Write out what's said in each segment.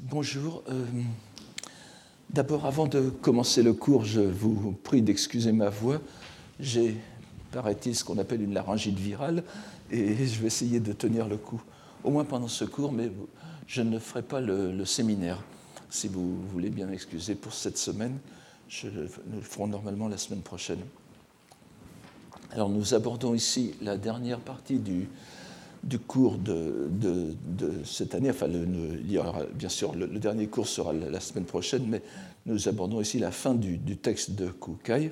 Bonjour. D'abord, avant de commencer le cours, je vous prie d'excuser ma voix. J'ai, paraît-il, ce qu'on appelle une laryngite virale et je vais essayer de tenir le coup, au moins pendant ce cours, mais je ne ferai pas le séminaire. Si vous voulez bien m'excuser pour cette semaine, nous le ferons normalement la semaine prochaine. Alors, nous abordons ici la dernière partie du cours de cette année. Enfin, il y aura, bien sûr, le dernier cours sera la semaine prochaine, mais nous abordons ici la fin du texte de Kukai,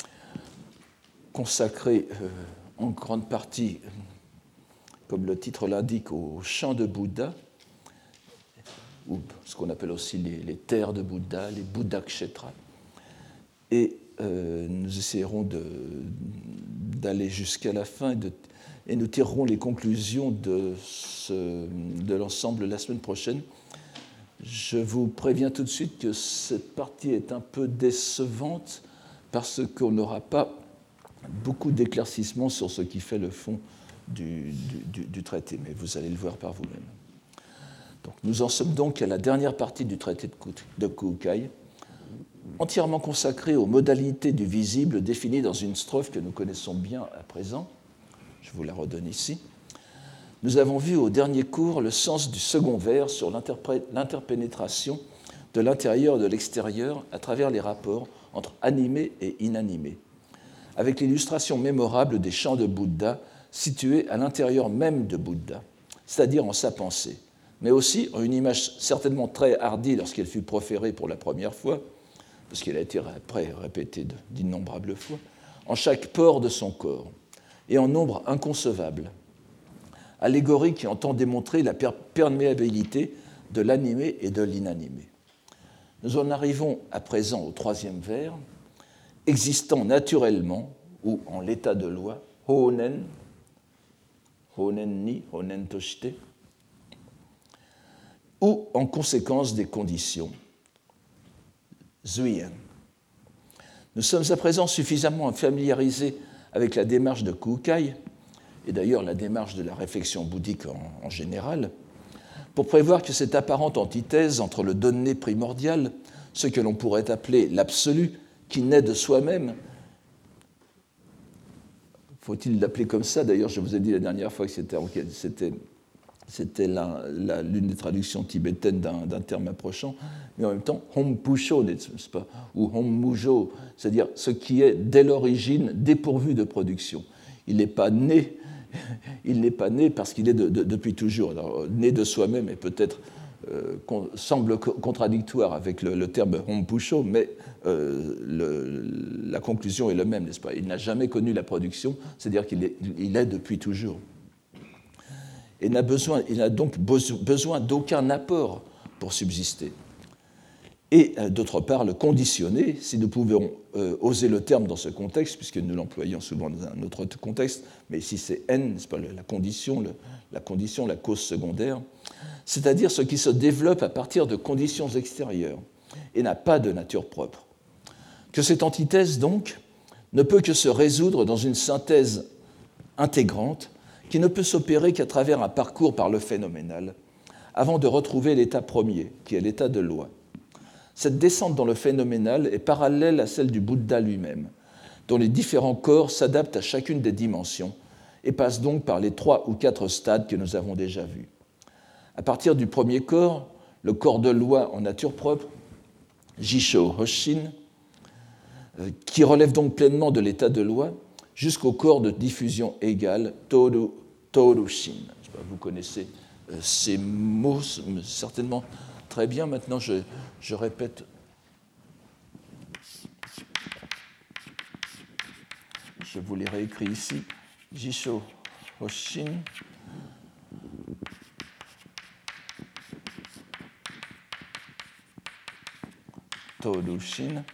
consacré en grande partie, comme le titre l'indique, au chant de Bouddha, ou ce qu'on appelle aussi les terres de Bouddha, les Buddha-kshetra. Et nous essayerons d'aller jusqu'à la fin et nous tirerons les conclusions de l'ensemble la semaine prochaine. Je vous préviens tout de suite que cette partie est un peu décevante parce qu'on n'aura pas beaucoup d'éclaircissements sur ce qui fait le fond du traité, mais vous allez le voir par vous-même. Donc, nous en sommes donc à la dernière partie du traité de Kukai, entièrement consacrée aux modalités du visible définies dans une strophe que nous connaissons bien à présent. Je vous la redonne ici. Nous avons vu au dernier cours le sens du second vers sur l'interpénétration de l'intérieur et de l'extérieur à travers les rapports entre animé et inanimé, avec l'illustration mémorable des chants de Bouddha situés à l'intérieur même de Bouddha, c'est-à-dire en sa pensée, mais aussi en une image certainement très hardie lorsqu'elle fut proférée pour la première fois, parce qu'elle a été après répétée d'innombrables fois, en chaque pore de son corps, et en nombre inconcevable, allégorie qui entend démontrer la perméabilité de l'animé et de l'inanimé. Nous en arrivons à présent au troisième vers, existant naturellement ou en l'état de loi, honen ni, honen toshite, ou en conséquence des conditions, zuyen. Nous sommes à présent suffisamment familiarisés avec la démarche de Kukai, et d'ailleurs la démarche de la réflexion bouddhique en général, pour prévoir que cette apparente antithèse entre le donné primordial, ce que l'on pourrait appeler l'absolu, qui naît de soi-même, faut-il l'appeler comme ça? D'ailleurs, je vous ai dit la dernière fois que c'était l'une des traductions tibétaines d'un terme approchant, mais en même temps, Hompusho, n'est-ce pas, ou Hommujo, c'est-à-dire ce qui est dès l'origine dépourvu de production. Il n'est pas né parce qu'il est depuis toujours. Alors, né de soi-même est peut-être semble contradictoire avec le terme Hompusho, mais la conclusion est la même, n'est-ce pas? Il n'a jamais connu la production, c'est-à-dire qu'il est depuis toujours. Et il n'a donc besoin d'aucun apport pour subsister. Et d'autre part, le conditionné, si nous pouvons oser le terme dans ce contexte, puisque nous l'employons souvent dans un autre contexte, mais ici c'est N, c'est pas la condition, la cause secondaire, c'est-à-dire ce qui se développe à partir de conditions extérieures et n'a pas de nature propre. Que cette antithèse, donc, ne peut que se résoudre dans une synthèse intégrante qui ne peut s'opérer qu'à travers un parcours par le phénoménal, avant de retrouver l'état premier, qui est l'état de loi. Cette descente dans le phénoménal est parallèle à celle du Bouddha lui-même, dont les différents corps s'adaptent à chacune des dimensions et passent donc par les 3 ou 4 stades que nous avons déjà vus. À partir du premier corps, le corps de loi en nature propre, Jisho Hoshin, qui relève donc pleinement de l'état de loi, jusqu'au corps de diffusion égale, Torushin. Vous connaissez ces mots certainement très bien. Maintenant, je répète. Je vous les réécris ici. Jisho Hoshin. Torushin.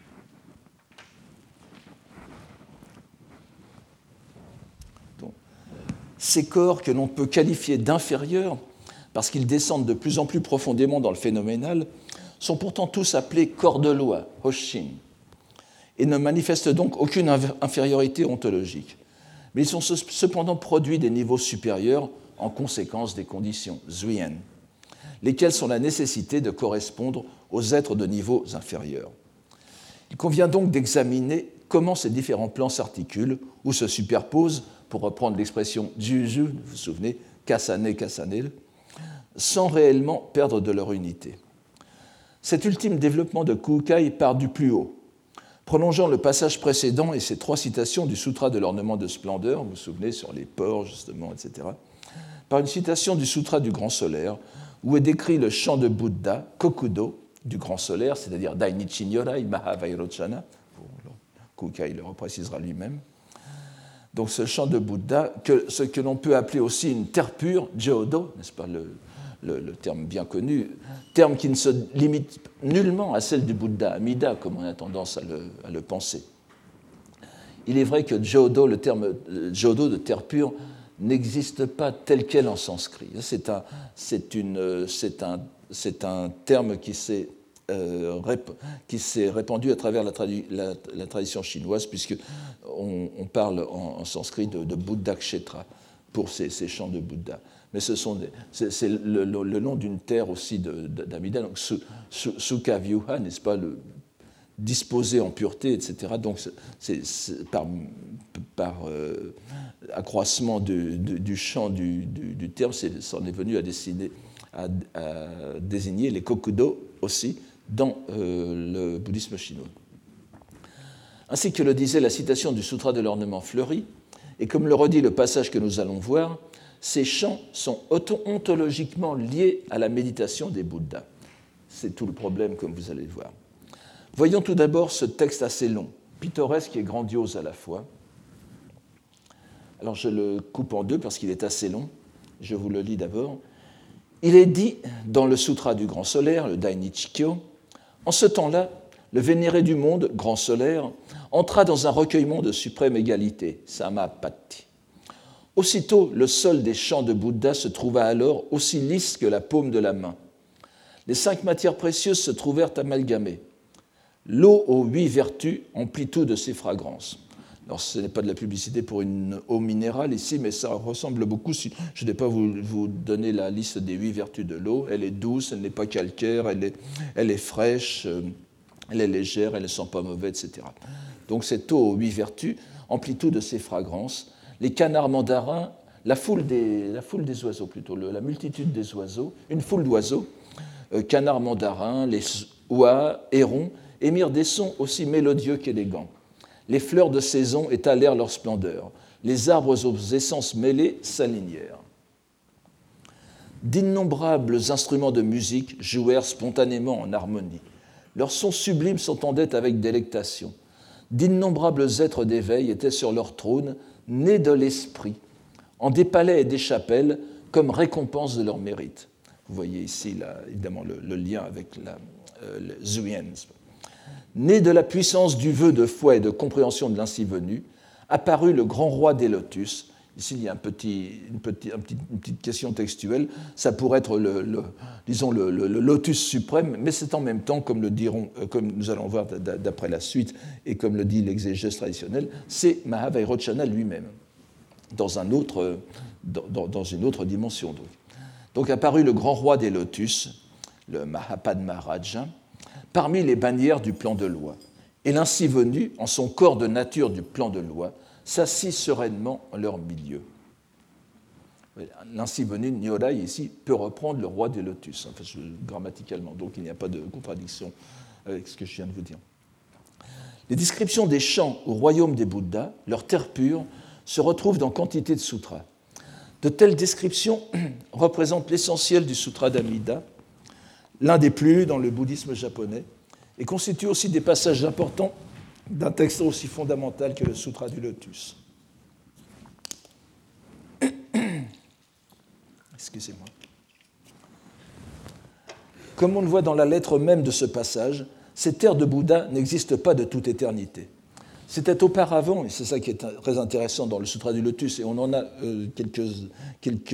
Ces corps que l'on peut qualifier d'inférieurs, parce qu'ils descendent de plus en plus profondément dans le phénoménal, sont pourtant tous appelés corps de loi, Hoshin, et ne manifestent donc aucune infériorité ontologique. Mais ils sont cependant produits des niveaux supérieurs en conséquence des conditions, Zuyen. lesquels sont la nécessité de correspondre aux êtres de niveaux inférieurs. Il convient donc d'examiner comment ces différents plans s'articulent ou se superposent, pour reprendre l'expression Juju, vous vous souvenez, Kasane, sans réellement perdre de leur unité. Cet ultime développement de Kukai part du plus haut, prolongeant le passage précédent et ses 3 citations du Sutra de l'ornement de splendeur, vous vous souvenez, sur les porcs, justement, etc., par une citation du Sutra du Grand Solaire, où est décrit le chant de Bouddha, Kokudo, du Grand Solaire, c'est-à-dire Dainichi Nyorai Mahavairochana, Kukai le reprécisera lui-même. Donc ce chant de Bouddha, ce que l'on peut appeler aussi une terre pure, Jodo, n'est-ce pas le terme bien connu, terme qui ne se limite nullement à celle du Bouddha, Amida, comme on a tendance à le penser. Il est vrai que Jodo, le terme Jodo de terre pure, n'existe pas tel quel en sanskrit. C'est un terme qui s'est répandu à travers la tradition chinoise, puisqu'on parle en sanskrit de Buddha Kshetra pour ces chants de Bouddha. Mais c'est le nom d'une terre aussi d'Amida, donc Sukha Vyuha, n'est-ce pas, disposé en pureté, etc. Donc c'est par accroissement du champ du terme, c'en est venu à désigner les kokudo aussi dans le bouddhisme chinois. Ainsi que le disait la citation du Sutra de l'ornement fleuri, et comme le redit le passage que nous allons voir, ces chants sont ontologiquement liés à la méditation des Bouddhas. C'est tout le problème, comme vous allez le voir. Voyons tout d'abord ce texte assez long, pittoresque et grandiose à la fois. Alors je le coupe en 2 parce qu'il est assez long. Je vous le lis d'abord. Il est dit dans le Sutra du Grand Solaire, le Dainichi-kyo, en ce temps-là, le vénéré du monde, Grand Solaire, entra dans un recueillement de suprême égalité, Samapatti. Aussitôt, le sol des chants de Bouddha se trouva alors aussi lisse que la paume de la main. Les 5 matières précieuses se trouvèrent amalgamées. L'eau aux 8 vertus emplit tout de ses fragrances. Alors, ce n'est pas de la publicité pour une eau minérale ici, mais ça ressemble beaucoup. Je ne vais pas vous donner la liste des 8 vertus de l'eau. Elle est douce, elle n'est pas calcaire, elle est fraîche, elle est légère, elle ne sent pas mauvais, etc. Donc, cette eau aux 8 vertus emplit tout de ses fragrances. Les canards mandarins, la foule des oiseaux plutôt, la multitude des oiseaux, une foule d'oiseaux, canards mandarins, les oies, hérons, émirent des sons aussi mélodieux qu'élégants. Les fleurs de saison étalèrent leur splendeur. Les arbres aux essences mêlées s'alignèrent. D'innombrables instruments de musique jouèrent spontanément en harmonie. Leurs sons sublimes s'entendaient avec délectation. D'innombrables êtres d'éveil étaient sur leur trône, nés de l'esprit, en des palais et des chapelles, comme récompense de leur mérite. Vous voyez ici, évidemment, le lien avec le Zuyen. Né de la puissance du vœu de foi et de compréhension de l'ainsi venu, apparut le grand roi des lotus. Ici, il y a une petite question textuelle. Ça pourrait être le lotus suprême, mais c'est en même temps, comme nous allons voir d'après la suite, et comme le dit l'exégèse traditionnelle, c'est Mahavairochana lui-même, dans une autre dimension. Donc apparut le grand roi des lotus, le Mahapadmaraja, parmi les bannières du plan de loi. Et l'ainsi venu, en son corps de nature du plan de loi, s'assit sereinement en leur milieu. L'ainsi venu, Nyorai, ici, peut reprendre le roi des lotus, grammaticalement, donc il n'y a pas de contradiction avec ce que je viens de vous dire. Les descriptions des chants au royaume des Bouddhas, leur terre pure, se retrouvent dans quantité de sutras. De telles descriptions représentent l'essentiel du sutra d'Amida, l'un des plus lus dans le bouddhisme japonais, et constituent aussi des passages importants d'un texte aussi fondamental que le Sutra du Lotus. Excusez-moi. Comme on le voit dans la lettre même de ce passage, ces terres de Bouddha n'existent pas de toute éternité. C'était auparavant, et c'est ça qui est très intéressant dans le Sutra du Lotus, et on en a quelques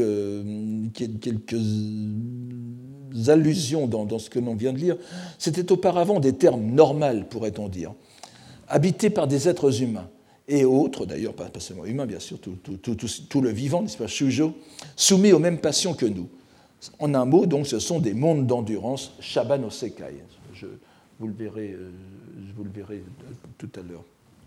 allusions dans ce que l'on vient de lire, c'était auparavant des terres normales, pourrait-on dire, habités par des êtres humains, et autres, d'ailleurs, pas seulement humains, bien sûr, tout le vivant, n'est-ce pas, Shujo, soumis aux mêmes passions que nous. En un mot, donc, ce sont des mondes d'endurance, Shaba no Sekai. Vous le verrez tout à l'heure.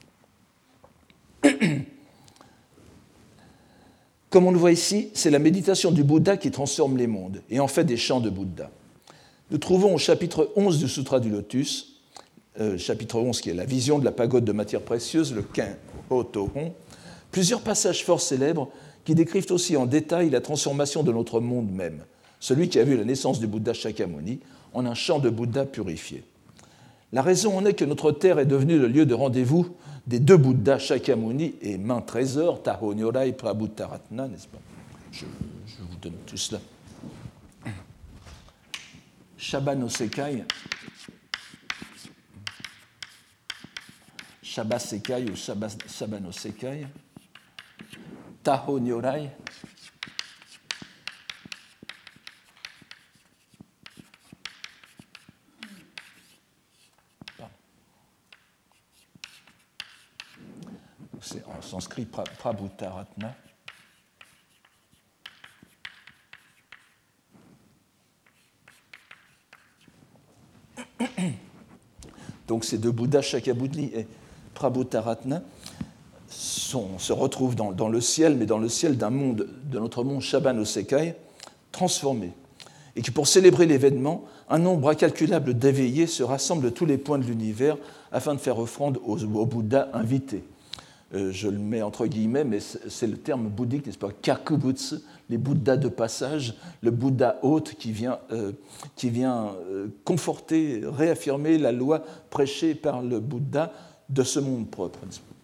Comme on le voit ici, c'est la méditation du Bouddha qui transforme les mondes et en fait des chants de Bouddha. Nous trouvons au chapitre 11 du Sutra du Lotus, chapitre 11 qui est la vision de la pagode de matière précieuse, le Kin Ho-Tohon, plusieurs passages fort célèbres qui décrivent aussi en détail la transformation de notre monde même, celui qui a vu la naissance du Bouddha Shakyamuni en un chant de Bouddha purifié. La raison en est que notre terre est devenue le lieu de rendez-vous des deux Bouddhas Shakyamuni et main trésor, Taho Nyorai Prabhuttaratna, n'est-ce pas? Je vous donne tout cela. Shaba no Sekai, Shaba Sekai ou Shaba no Sekai, Taho Nyorai, c'est en sanskrit Prabhuttaratna. Donc ces deux Bouddhas, Shakyamuni et Prabhuttaratna, se retrouvent dans le ciel, mais dans le ciel d'un monde, de notre monde Shaba no Sekai, transformé. Et que pour célébrer l'événement, un nombre incalculable d'éveillés se rassemblent de tous les points de l'univers afin de faire offrande aux Bouddhas invités. Je le mets entre guillemets, mais c'est le terme bouddhique, n'est-ce pas? Kakubutsu, les Bouddhas de passage, le Bouddha hôte qui vient conforter, réaffirmer la loi prêchée par le Bouddha de ce monde propre.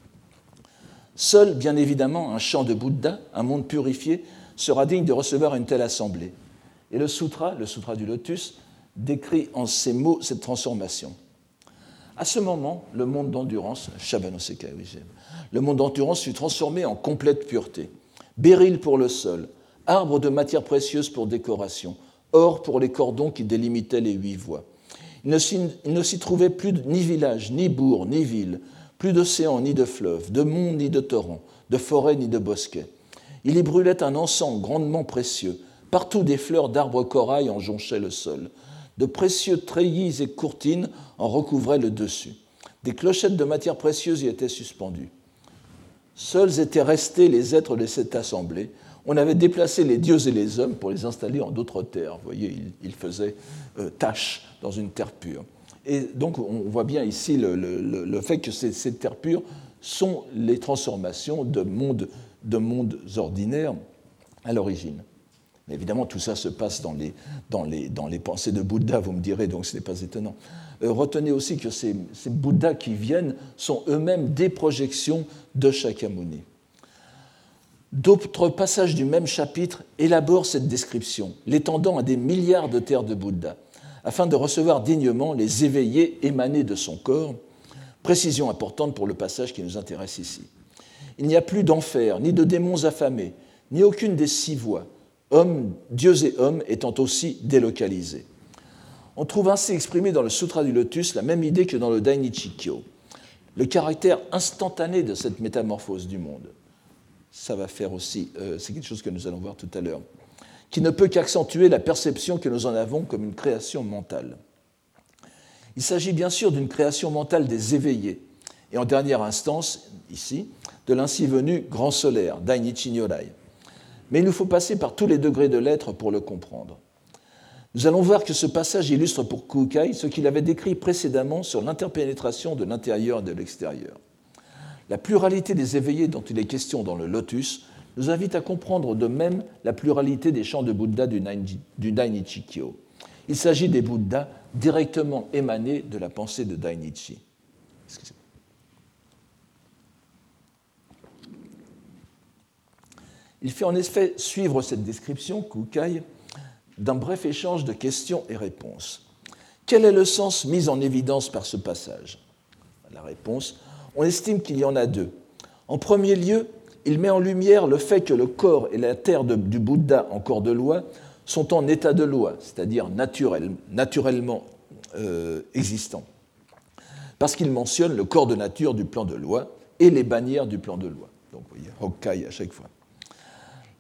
Seul, bien évidemment, un chant de Bouddha, un monde purifié, sera digne de recevoir une telle assemblée. Et le sutra du Lotus, décrit en ces mots cette transformation. À ce moment, le monde d'endurance, Shaba no Sekai, le monde d'endurance fut transformé en complète pureté. Béryl pour le sol, arbre de matière précieuse pour décoration, or pour les cordons qui délimitaient les 8 voies. Il ne s'y trouvait plus ni village, ni bourg, ni ville, plus d'océan, ni de fleuve, de monts, ni de torrents, de forêts, ni de bosquets. Il y brûlait un encens grandement précieux. Partout des fleurs d'arbres corail en jonchaient le sol. De précieux treillis et courtines en recouvraient le dessus. Des clochettes de matière précieuse y étaient suspendues. Seuls étaient restés les êtres de cette assemblée. On avait déplacé les dieux et les hommes pour les installer en d'autres terres. Vous voyez, ils faisaient tâche dans une terre pure. Et donc, on voit bien ici le fait que ces terres pures sont les transformations de mondes ordinaires à l'origine. Mais évidemment, tout ça se passe dans les pensées de Bouddha, vous me direz, donc ce n'est pas étonnant. Retenez aussi que ces Bouddhas qui viennent sont eux-mêmes des projections de Shakyamuni. D'autres passages du même chapitre élaborent cette description, l'étendant à des milliards de terres de Bouddha, afin de recevoir dignement les éveillés émanés de son corps, précision importante pour le passage qui nous intéresse ici. Il n'y a plus d'enfer, ni de démons affamés, ni aucune des 6 voies, hommes, dieux et hommes étant aussi délocalisés. On trouve ainsi exprimé dans le Sutra du Lotus la même idée que dans le Dainichi-kyo, le caractère instantané de cette métamorphose du monde. Ça va faire aussi, c'est quelque chose que nous allons voir tout à l'heure, qui ne peut qu'accentuer la perception que nous en avons comme une création mentale. Il s'agit bien sûr d'une création mentale des éveillés, et en dernière instance, ici, de l'ainsi venu grand solaire, Dainichi Nyorai. Mais il nous faut passer par tous les degrés de l'être pour le comprendre. Nous allons voir que ce passage illustre pour Kukai ce qu'il avait décrit précédemment sur l'interpénétration de l'intérieur et de l'extérieur. La pluralité des éveillés dont il est question dans le Lotus nous invite à comprendre de même la pluralité des chants de Bouddha du Dainichi-kyo. Il s'agit des Bouddhas directement émanés de la pensée de Dainichi. Excusez-moi. Il fait en effet suivre cette description, Kukai, d'un bref échange de questions et réponses. Quel est le sens mis en évidence par ce passage? La réponse, on estime qu'il y en a 2. En premier lieu, il met en lumière le fait que le corps et la terre du Bouddha en corps de loi sont en état de loi, c'est-à-dire naturellement existants, parce qu'il mentionne le corps de nature du plan de loi et les bannières du plan de loi. Donc, vous voyez, Hokkai à chaque fois.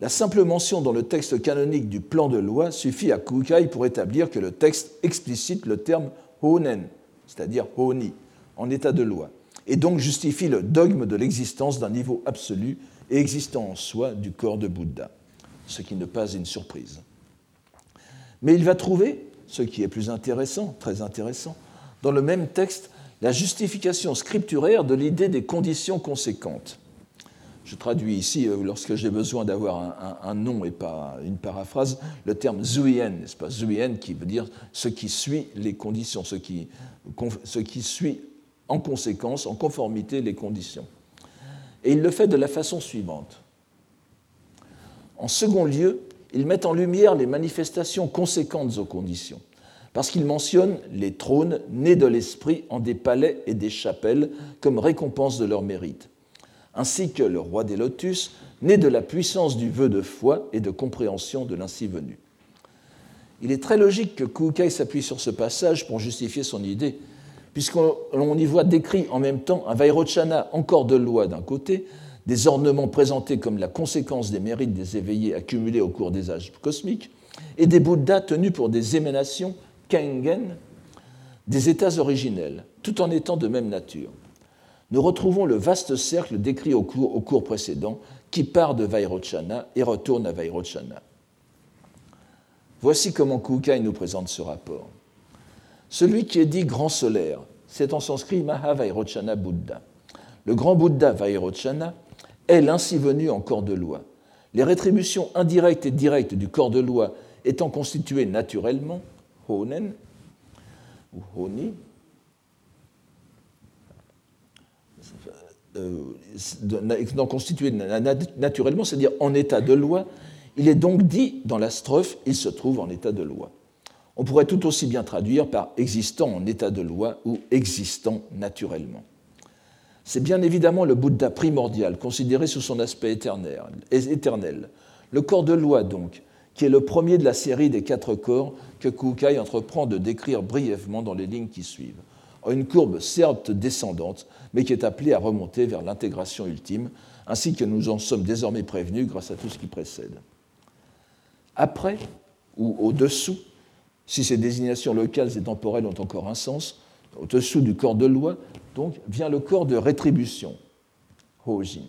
La simple mention dans le texte canonique du plan de loi suffit à Kukai pour établir que le texte explicite le terme honen, c'est-à-dire honi, en état de loi, et donc justifie le dogme de l'existence d'un niveau absolu et existant en soi du corps de Bouddha, ce qui n'est pas une surprise. Mais il va trouver, ce qui est plus intéressant, très intéressant, dans le même texte, la justification scripturaire de l'idée des conditions conséquentes. Je traduis ici, lorsque j'ai besoin d'avoir un nom et pas une paraphrase, le terme zuien, n'est-ce pas? Zuien qui veut dire ce qui suit les conditions, ce qui suit en conséquence, en conformité, les conditions. Et il le fait de la façon suivante. En second lieu, il met en lumière les manifestations conséquentes aux conditions, parce qu'il mentionne les trônes nés de l'esprit en des palais et des chapelles comme récompense de leur mérite, ainsi que le roi des lotus, né de la puissance du vœu de foi et de compréhension de l'ainsi venu. Il est très logique que Kukai s'appuie sur ce passage pour justifier son idée, puisqu'on y voit décrit en même temps un Vairochana encore de loi d'un côté, des ornements présentés comme la conséquence des mérites des éveillés accumulés au cours des âges cosmiques, et des Bouddhas tenus pour des émanations kengen des états originels, tout en étant de même nature. Nous retrouvons le vaste cercle décrit au cours précédent qui part de Vairochana et retourne à Vairochana. Voici comment Kukai nous présente ce rapport. Celui qui est dit grand solaire, c'est en sanskrit Mahavairochana Bouddha. Le grand Bouddha Vairochana est l'ainsi venu en corps de loi. Les rétributions indirectes et directes du corps de loi étant constituées naturellement, honen ou honi, étant constituées naturellement, c'est-à-dire en état de loi, il est donc dit dans la strophe « il se trouve en état de loi ». On pourrait tout aussi bien traduire par « existant en état de loi » ou « existant naturellement ». C'est bien évidemment le Bouddha primordial, considéré sous son aspect éternel. Le corps de loi, donc, qui est le premier de la série des 4 corps que Kukai entreprend de décrire brièvement dans les lignes qui suivent, en une courbe certes descendante, mais qui est appelée à remonter vers l'intégration ultime, ainsi que nous en sommes désormais prévenus grâce à tout ce qui précède. Après, ou au-dessous, si ces désignations locales et temporelles ont encore un sens, au-dessous du corps de loi, donc, vient le corps de rétribution, Hojin.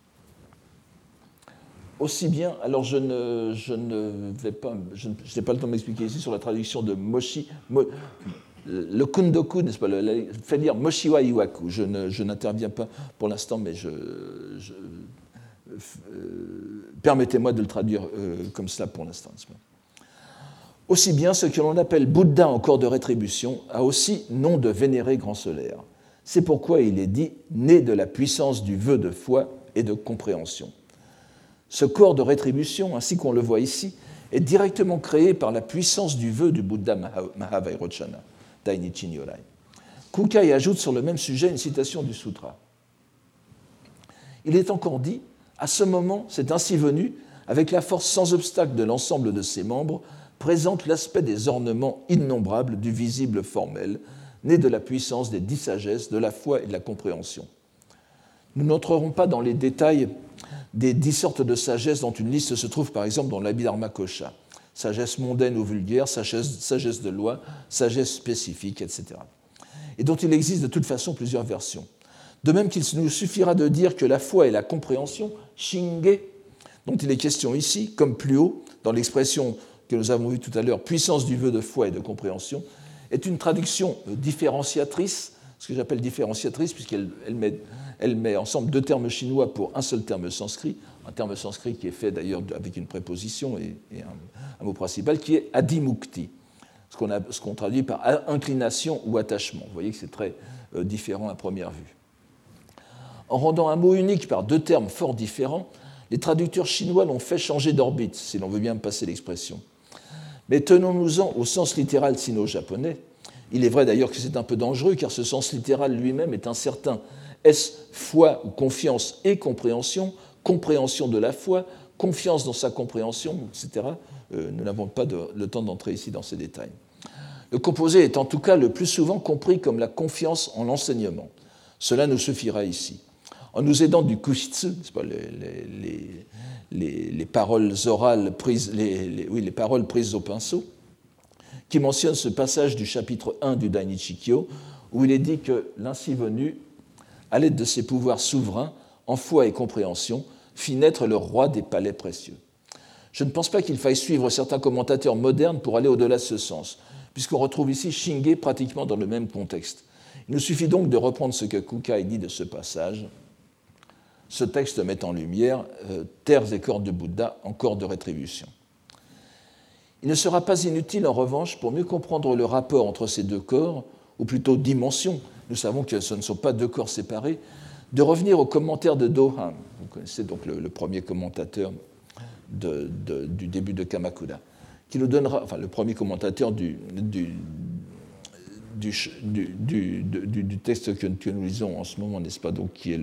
Aussi bien, alors je n'ai pas le temps de m'expliquer ici sur la traduction de Moshi, le kundoku, n'est-ce pas, fait lire Moshiwa Iwaku. Je n'interviens pas pour l'instant, mais permettez-moi de le traduire comme cela pour l'instant. Aussi bien ce que l'on appelle Bouddha en corps de rétribution a aussi nom de vénéré grand solaire. C'est pourquoi il est dit né de la puissance du vœu de foi et de compréhension. Ce corps de rétribution, ainsi qu'on le voit ici, est directement créé par la puissance du vœu du Bouddha Mahavairochana, Dainichi Nyorai. Kukai ajoute sur le même sujet une citation du sutra. Il est encore dit, à ce moment, c'est ainsi venu, avec la force sans obstacle de l'ensemble de ses membres, présente l'aspect des ornements innombrables du visible formel, né de la puissance des 10 sagesses, de la foi et de la compréhension. Nous n'entrerons pas dans les détails des 10 sortes de sagesse dont une liste se trouve par exemple dans l'Abhidharma-kosha. Sagesse mondaine ou vulgaire, sagesse de loi, sagesse spécifique, etc. Et dont il existe de toute façon plusieurs versions. De même qu'il nous suffira de dire que la foi et la compréhension, shinge, dont il est question ici, comme plus haut, dans l'expression que nous avons vue tout à l'heure, puissance du vœu de foi et de compréhension, est une traduction différenciatrice, ce que j'appelle différenciatrice, puisqu'elle met ensemble 2 termes chinois pour un seul terme sanskrit, un terme sanskrit qui est fait d'ailleurs avec une préposition et un mot principal, qui est adimukti, ce qu'on traduit par inclination ou attachement. Vous voyez que c'est très différent à première vue. En rendant un mot unique par 2 termes fort différents, les traducteurs chinois l'ont fait changer d'orbite, si l'on veut bien me passer l'expression. Mais tenons-nous-en au sens littéral sino-japonais. Il est vrai d'ailleurs que c'est un peu dangereux, car ce sens littéral lui-même est incertain. Est-ce foi ou confiance et compréhension, compréhension de la foi, confiance dans sa compréhension, etc. Nous n'avons pas le temps d'entrer ici dans ces détails. Le composé est en tout cas le plus souvent compris comme la confiance en l'enseignement. Cela nous suffira ici. en nous aidant du kushitsu, n'est-ce pas, les paroles orales prises, les paroles prises au pinceau, qui mentionne ce passage du chapitre 1 du Dainichi-kyo, où il est dit que l'ainsi venu, à l'aide de ses pouvoirs souverains, en foi et compréhension, fit naître le roi des palais précieux. Je ne pense pas qu'il faille suivre certains commentateurs modernes pour aller au-delà de ce sens, puisqu'on retrouve ici Shinge pratiquement dans le même contexte. Il nous suffit donc de reprendre ce que Kukai dit de ce passage. Ce texte met en lumière terres et corps de Bouddha en corps de rétribution. Il ne sera pas inutile, en revanche, pour mieux comprendre le rapport entre ces deux corps, ou plutôt dimensions, nous savons que ce ne sont pas deux corps séparés, de revenir au commentaire de Dohan. Vous connaissez donc le premier commentateur du début de Kamakura, qui nous donnera, enfin le premier commentateur du texte que nous lisons en ce moment, n'est-ce pas, donc qui est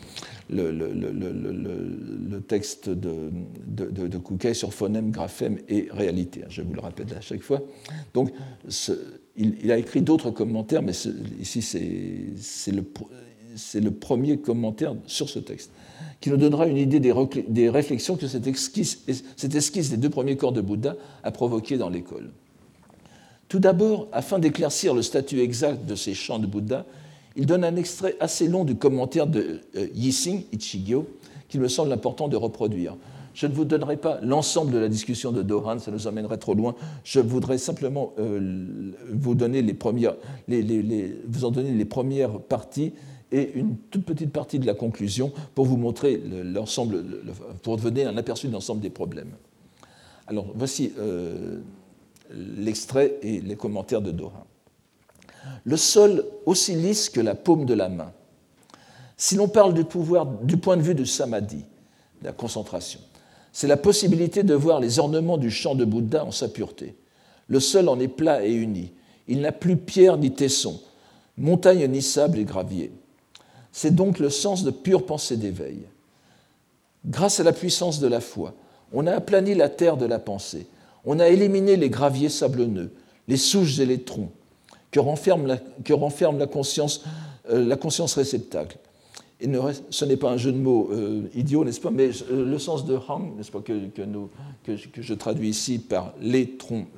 le texte de Kukai sur phonème, graphème et réalité. Je vous le rappelle à chaque fois. Donc, il a écrit d'autres commentaires, mais ici, c'est le premier commentaire sur ce texte, qui nous donnera une idée des réflexions que cette esquisse des deux premiers corps de Bouddha a provoquées dans l'école. Tout d'abord, afin d'éclaircir le statut exact de ces chants de Bouddha, il donne un extrait assez long du commentaire de Yixing Ichigyo, qu'il me semble important de reproduire. Je ne vous donnerai pas l'ensemble de la discussion de Dohan, ça nous emmènerait trop loin. Je voudrais simplement vous donner vous en donner les premières parties et une toute petite partie de la conclusion pour vous montrer l'ensemble, pour donner un aperçu de l'ensemble des problèmes. Alors, voici l'extrait et les commentaires de Dohan. Le sol aussi lisse que la paume de la main. Si l'on parle du pouvoir du point de vue du samadhi, de la concentration, c'est la possibilité de voir les ornements du chant de Bouddha en sa pureté. Le sol en est plat et uni. Il n'a plus pierre ni tesson, montagne ni sable et gravier. C'est donc le sens de pure pensée d'éveil. Grâce à la puissance de la foi, on a aplani la terre de la pensée. On a éliminé les graviers sablonneux, les souches et les troncs que renferme la conscience réceptacle. Et ce n'est pas un jeu de mots idiot, n'est-ce pas, mais le sens de hang, n'est-ce pas, que je traduis ici par les troncs,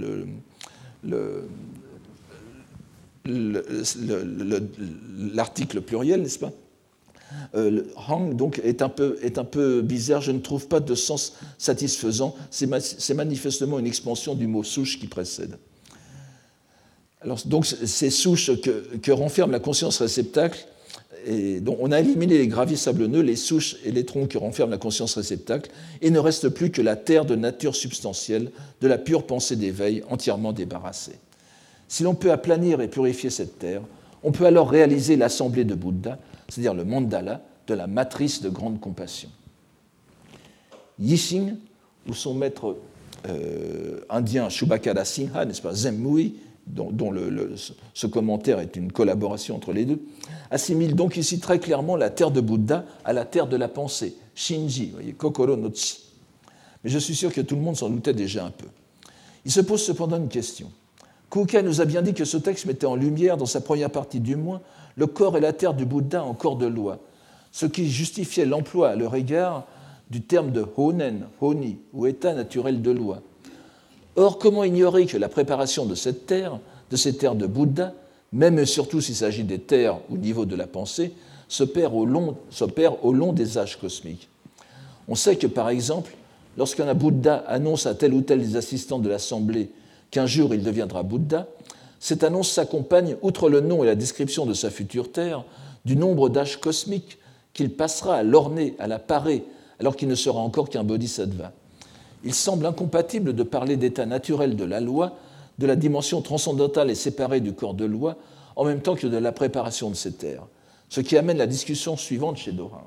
l'article pluriel, n'est-ce pas, le hang donc, est un peu bizarre, je ne trouve pas de sens satisfaisant, c'est manifestement une expansion du mot souche qui précède. Alors, donc, ces souches que renferme la conscience réceptacle, et donc on a éliminé les graviers sablonneux, les souches et les troncs que renferme la conscience réceptacle, et il ne reste plus que la terre de nature substantielle, de la pure pensée d'éveil, entièrement débarrassée. Si l'on peut aplanir et purifier cette terre, on peut alors réaliser l'assemblée de Bouddha, c'est-à-dire le mandala de la matrice de grande compassion. Yixing, ou son maître indien Shubhakara Singha, n'est-ce pas, Zemmui, dont ce commentaire est une collaboration entre les deux, assimile donc ici très clairement la terre de Bouddha à la terre de la pensée, Shinji, vous voyez, Kokoro no Chi. Mais je suis sûr que tout le monde s'en doutait déjà un peu. Il se pose cependant une question. Kukai nous a bien dit que ce texte mettait en lumière, dans sa première partie du moins, le corps et la terre du Bouddha en corps de loi, ce qui justifiait l'emploi à leur égard du terme de honen, honi, ou état naturel de loi. Or, comment ignorer que la préparation de cette terre, de ces terres de Bouddha, même et surtout s'il s'agit des terres au niveau de la pensée, s'opère au long des âges cosmiques. On sait que, par exemple, lorsqu'un Bouddha annonce à tel ou tel des assistants de l'Assemblée qu'un jour il deviendra Bouddha, cette annonce s'accompagne, outre le nom et la description de sa future terre, du nombre d'âges cosmiques qu'il passera à l'orner, à la parer, alors qu'il ne sera encore qu'un bodhisattva. Il semble incompatible de parler d'état naturel de la loi, de la dimension transcendantale et séparée du corps de loi, en même temps que de la préparation de ces terres, ce qui amène la discussion suivante chez Dohan.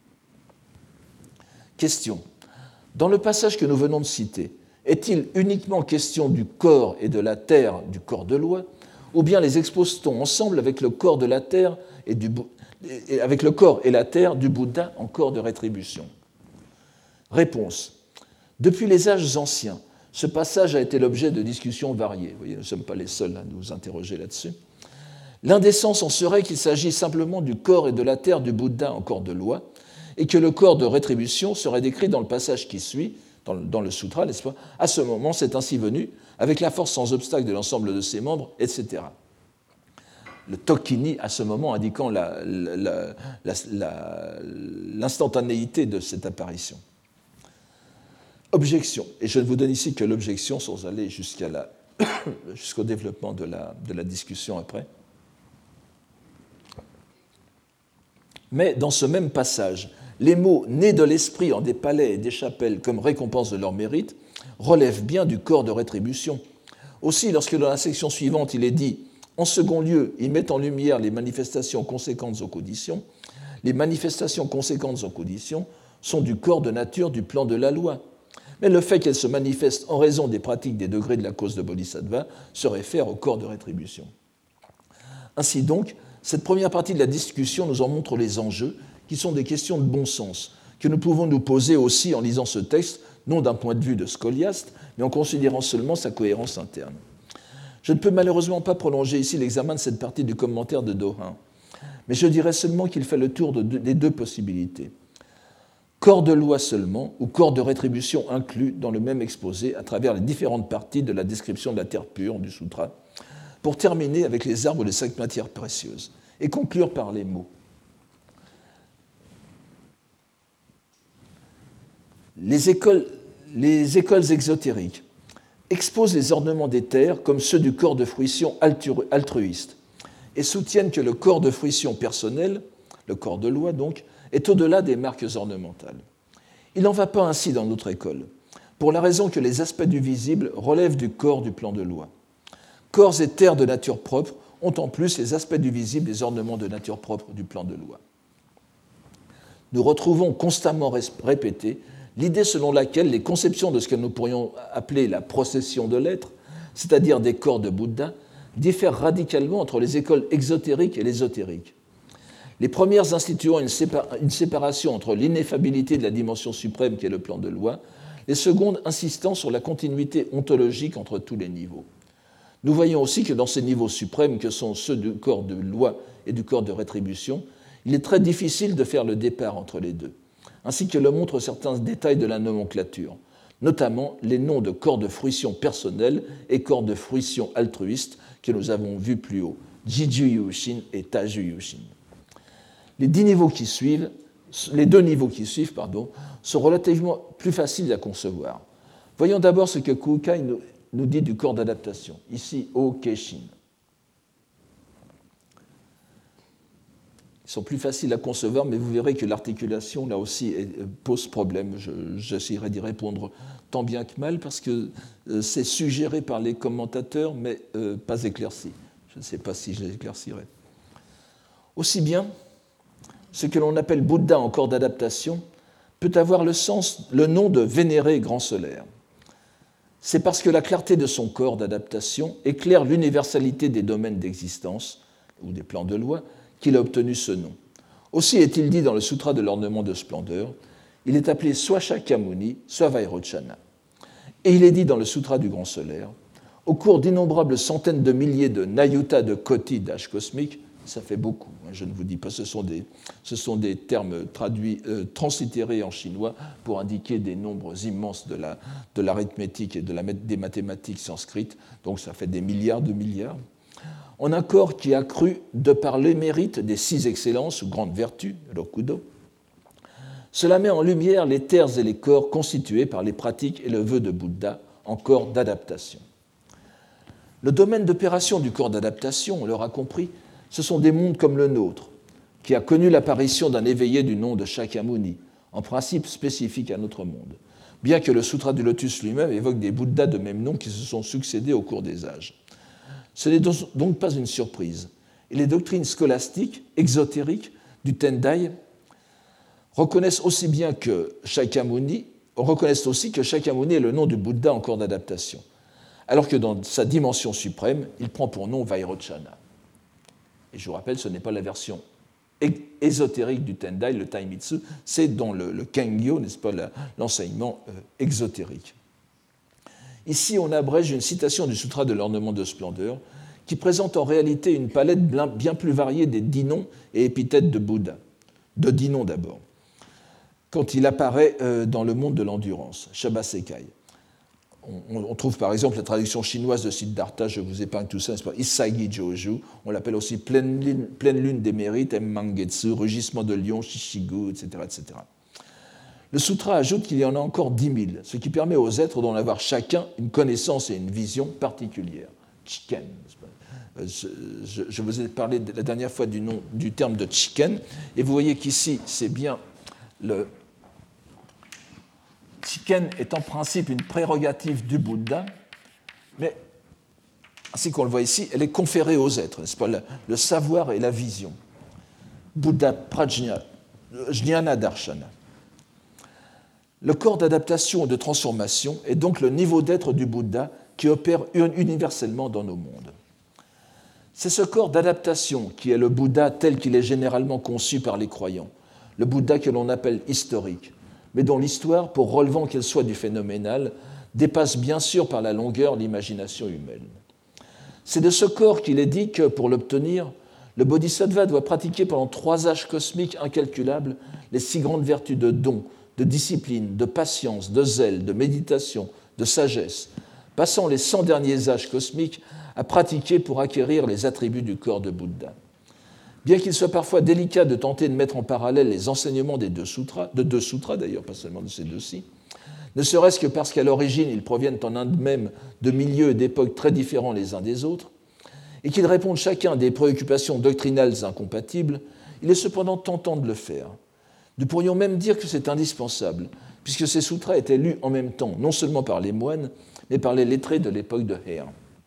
Question. Dans le passage que nous venons de citer, est-il uniquement question du corps et de la terre du corps de loi, ou bien les expose-t-on ensemble avec le corps de la terre avec le corps et la terre du Bouddha en corps de rétribution? Réponse. Depuis les âges anciens, ce passage a été l'objet de discussions variées. Vous voyez, nous ne sommes pas les seuls à nous interroger là-dessus. L'indécence en serait qu'il s'agit simplement du corps et de la terre du Bouddha en corps de loi, et que le corps de rétribution serait décrit dans le passage qui suit, dans le sutra, n'est-ce pas? À ce moment, c'est ainsi venu, avec la force sans obstacle de l'ensemble de ses membres, etc. Le Tokkini, à ce moment, indiquant l'instantanéité de cette apparition. Objection, et je ne vous donne ici que l'objection sans aller jusqu'au développement de la discussion après. Mais dans ce même passage, les mots « nés de l'esprit en des palais et des chapelles comme récompense de leur mérite » relèvent bien du corps de rétribution. Aussi, lorsque dans la section suivante, il est dit « En second lieu, ils mettent en lumière les manifestations conséquentes aux conditions », les manifestations conséquentes aux conditions sont du corps de nature du plan de la loi. Mais le fait qu'elles se manifestent en raison des pratiques des degrés de la cause de Bodhisattva se réfère au corps de rétribution. Ainsi donc, cette première partie de la discussion nous en montre les enjeux, qui sont des questions de bon sens, que nous pouvons nous poser aussi en lisant ce texte, non d'un point de vue de scoliaste, mais en considérant seulement sa cohérence interne. Je ne peux malheureusement pas prolonger ici l'examen de cette partie du commentaire de Dohin, mais je dirais seulement qu'il fait le tour des deux possibilités. Corps de loi seulement, ou corps de rétribution inclus dans le même exposé à travers les différentes parties de la description de la terre pure du sutra, pour terminer avec les arbres et les 5 matières précieuses, et conclure par les mots. Les écoles exotériques exposent les ornements des terres comme ceux du corps de fruition altruiste et soutiennent que le corps de fruition personnel, le corps de loi donc, est au-delà des marques ornementales. Il n'en va pas ainsi dans notre école, pour la raison que les aspects du visible relèvent du corps du plan de loi. Corps et terres de nature propre ont en plus les aspects du visible des ornements de nature propre du plan de loi. Nous retrouvons constamment répétée l'idée selon laquelle les conceptions de ce que nous pourrions appeler la procession de l'être, c'est-à-dire des corps de Bouddha, diffèrent radicalement entre les écoles exotériques et l'ésotérique. Les premières instituant une séparation entre l'ineffabilité de la dimension suprême qui est le plan de loi, les secondes insistant sur la continuité ontologique entre tous les niveaux. Nous voyons aussi que dans ces niveaux suprêmes que sont ceux du corps de loi et du corps de rétribution, il est très difficile de faire le départ entre les deux, ainsi que le montrent certains détails de la nomenclature, notamment les noms de corps de fruition personnel et corps de fruition altruiste que nous avons vus plus haut, Jiju Yushin et Taju Yushin. Les deux niveaux qui suivent, sont relativement plus faciles à concevoir. Voyons d'abord ce que Kukai nous dit du corps d'adaptation, ici O Keishin. Ils sont plus faciles à concevoir, mais vous verrez que l'articulation, là aussi, pose problème. J'essaierai d'y répondre tant bien que mal, parce que c'est suggéré par les commentateurs, mais pas éclairci. Je ne sais pas si je les éclaircirai. Aussi bien, ce que l'on appelle Bouddha en corps d'adaptation peut avoir le nom de vénéré grand solaire. C'est parce que la clarté de son corps d'adaptation éclaire l'universalité des domaines d'existence, ou des plans de loi, qu'il a obtenu ce nom. Aussi est-il dit dans le Sutra de l'ornement de splendeur, il est appelé soit Shakyamuni, soit Vairochana. Et il est dit dans le Sutra du Grand Solaire, au cours d'innombrables centaines de milliers de nayuta de koti d'âge cosmique, ça fait beaucoup, je ne vous dis pas, ce sont des termes traduits, translittérés en chinois pour indiquer des nombres immenses de l'arithmétique et des mathématiques sanskrites, donc ça fait des milliards de milliards. En un corps qui a cru, de par les mérites des 6 excellences ou grandes vertus, Rokudo, cela met en lumière les terres et les corps constitués par les pratiques et le vœu de Bouddha en corps d'adaptation. Le domaine d'opération du corps d'adaptation, on l'aura compris, ce sont des mondes comme le nôtre, qui a connu l'apparition d'un éveillé du nom de Shakyamuni, en principe spécifique à notre monde, bien que le Sutra du Lotus lui-même évoque des Bouddhas de même nom qui se sont succédés au cours des âges. Ce n'est donc pas une surprise. Et les doctrines scolastiques, exotériques du Tendai reconnaissent aussi que Shakyamuni est le nom du Bouddha en corps d'adaptation, alors que dans sa dimension suprême, il prend pour nom Vairochana. Et je vous rappelle, ce n'est pas la version ésotérique du Tendai, le Taimitsu, c'est dans le Kengyo, n'est-ce pas, l'enseignement exotérique. Ici, on abrège une citation du Sutra de l'ornement de splendeur qui présente en réalité une palette bien plus variée des dix-noms et épithètes de Bouddha, de dix-noms d'abord, quand il apparaît dans le monde de l'endurance, Shabasekai. On trouve par exemple la traduction chinoise de Siddhartha, je vous épargne tout ça, Isagi Joju, on l'appelle aussi pleine lune des mérites, Mangetsu, rugissement de lion, Shishigu, etc., etc. Le sutra ajoute qu'il y en a encore 10 000, ce qui permet aux êtres d'en avoir chacun une connaissance et une vision particulière. Chiken. Je vous ai parlé la dernière fois du terme de Chiken, et vous voyez qu'ici, c'est bien le. Chiken est en principe une prérogative du Bouddha, mais ainsi qu'on le voit ici, elle est conférée aux êtres, n'est-ce pas, le savoir et la vision. Bouddha Prajna, Jnana Darshana. Le corps d'adaptation et de transformation est donc le niveau d'être du Bouddha qui opère universellement dans nos mondes. C'est ce corps d'adaptation qui est le Bouddha tel qu'il est généralement conçu par les croyants, le Bouddha que l'on appelle historique, mais dont l'histoire, pour relevant qu'elle soit du phénoménal, dépasse bien sûr par la longueur l'imagination humaine. C'est de ce corps qu'il est dit que, pour l'obtenir, le bodhisattva doit pratiquer pendant 3 âges cosmiques incalculables les 6 grandes vertus de don, de discipline, de patience, de zèle, de méditation, de sagesse, passant les 100 derniers âges cosmiques à pratiquer pour acquérir les attributs du corps de Bouddha. Bien qu'il soit parfois délicat de tenter de mettre en parallèle les enseignements des deux sutras d'ailleurs, pas seulement de ces deux-ci, ne serait-ce que parce qu'à l'origine ils proviennent en Inde même de milieux et d'époques très différents les uns des autres, et qu'ils répondent chacun à des préoccupations doctrinales incompatibles, il est cependant tentant de le faire. Nous pourrions même dire que c'est indispensable, puisque ces sutras étaient lus en même temps, non seulement par les moines, mais par les lettrés de l'époque de Heian.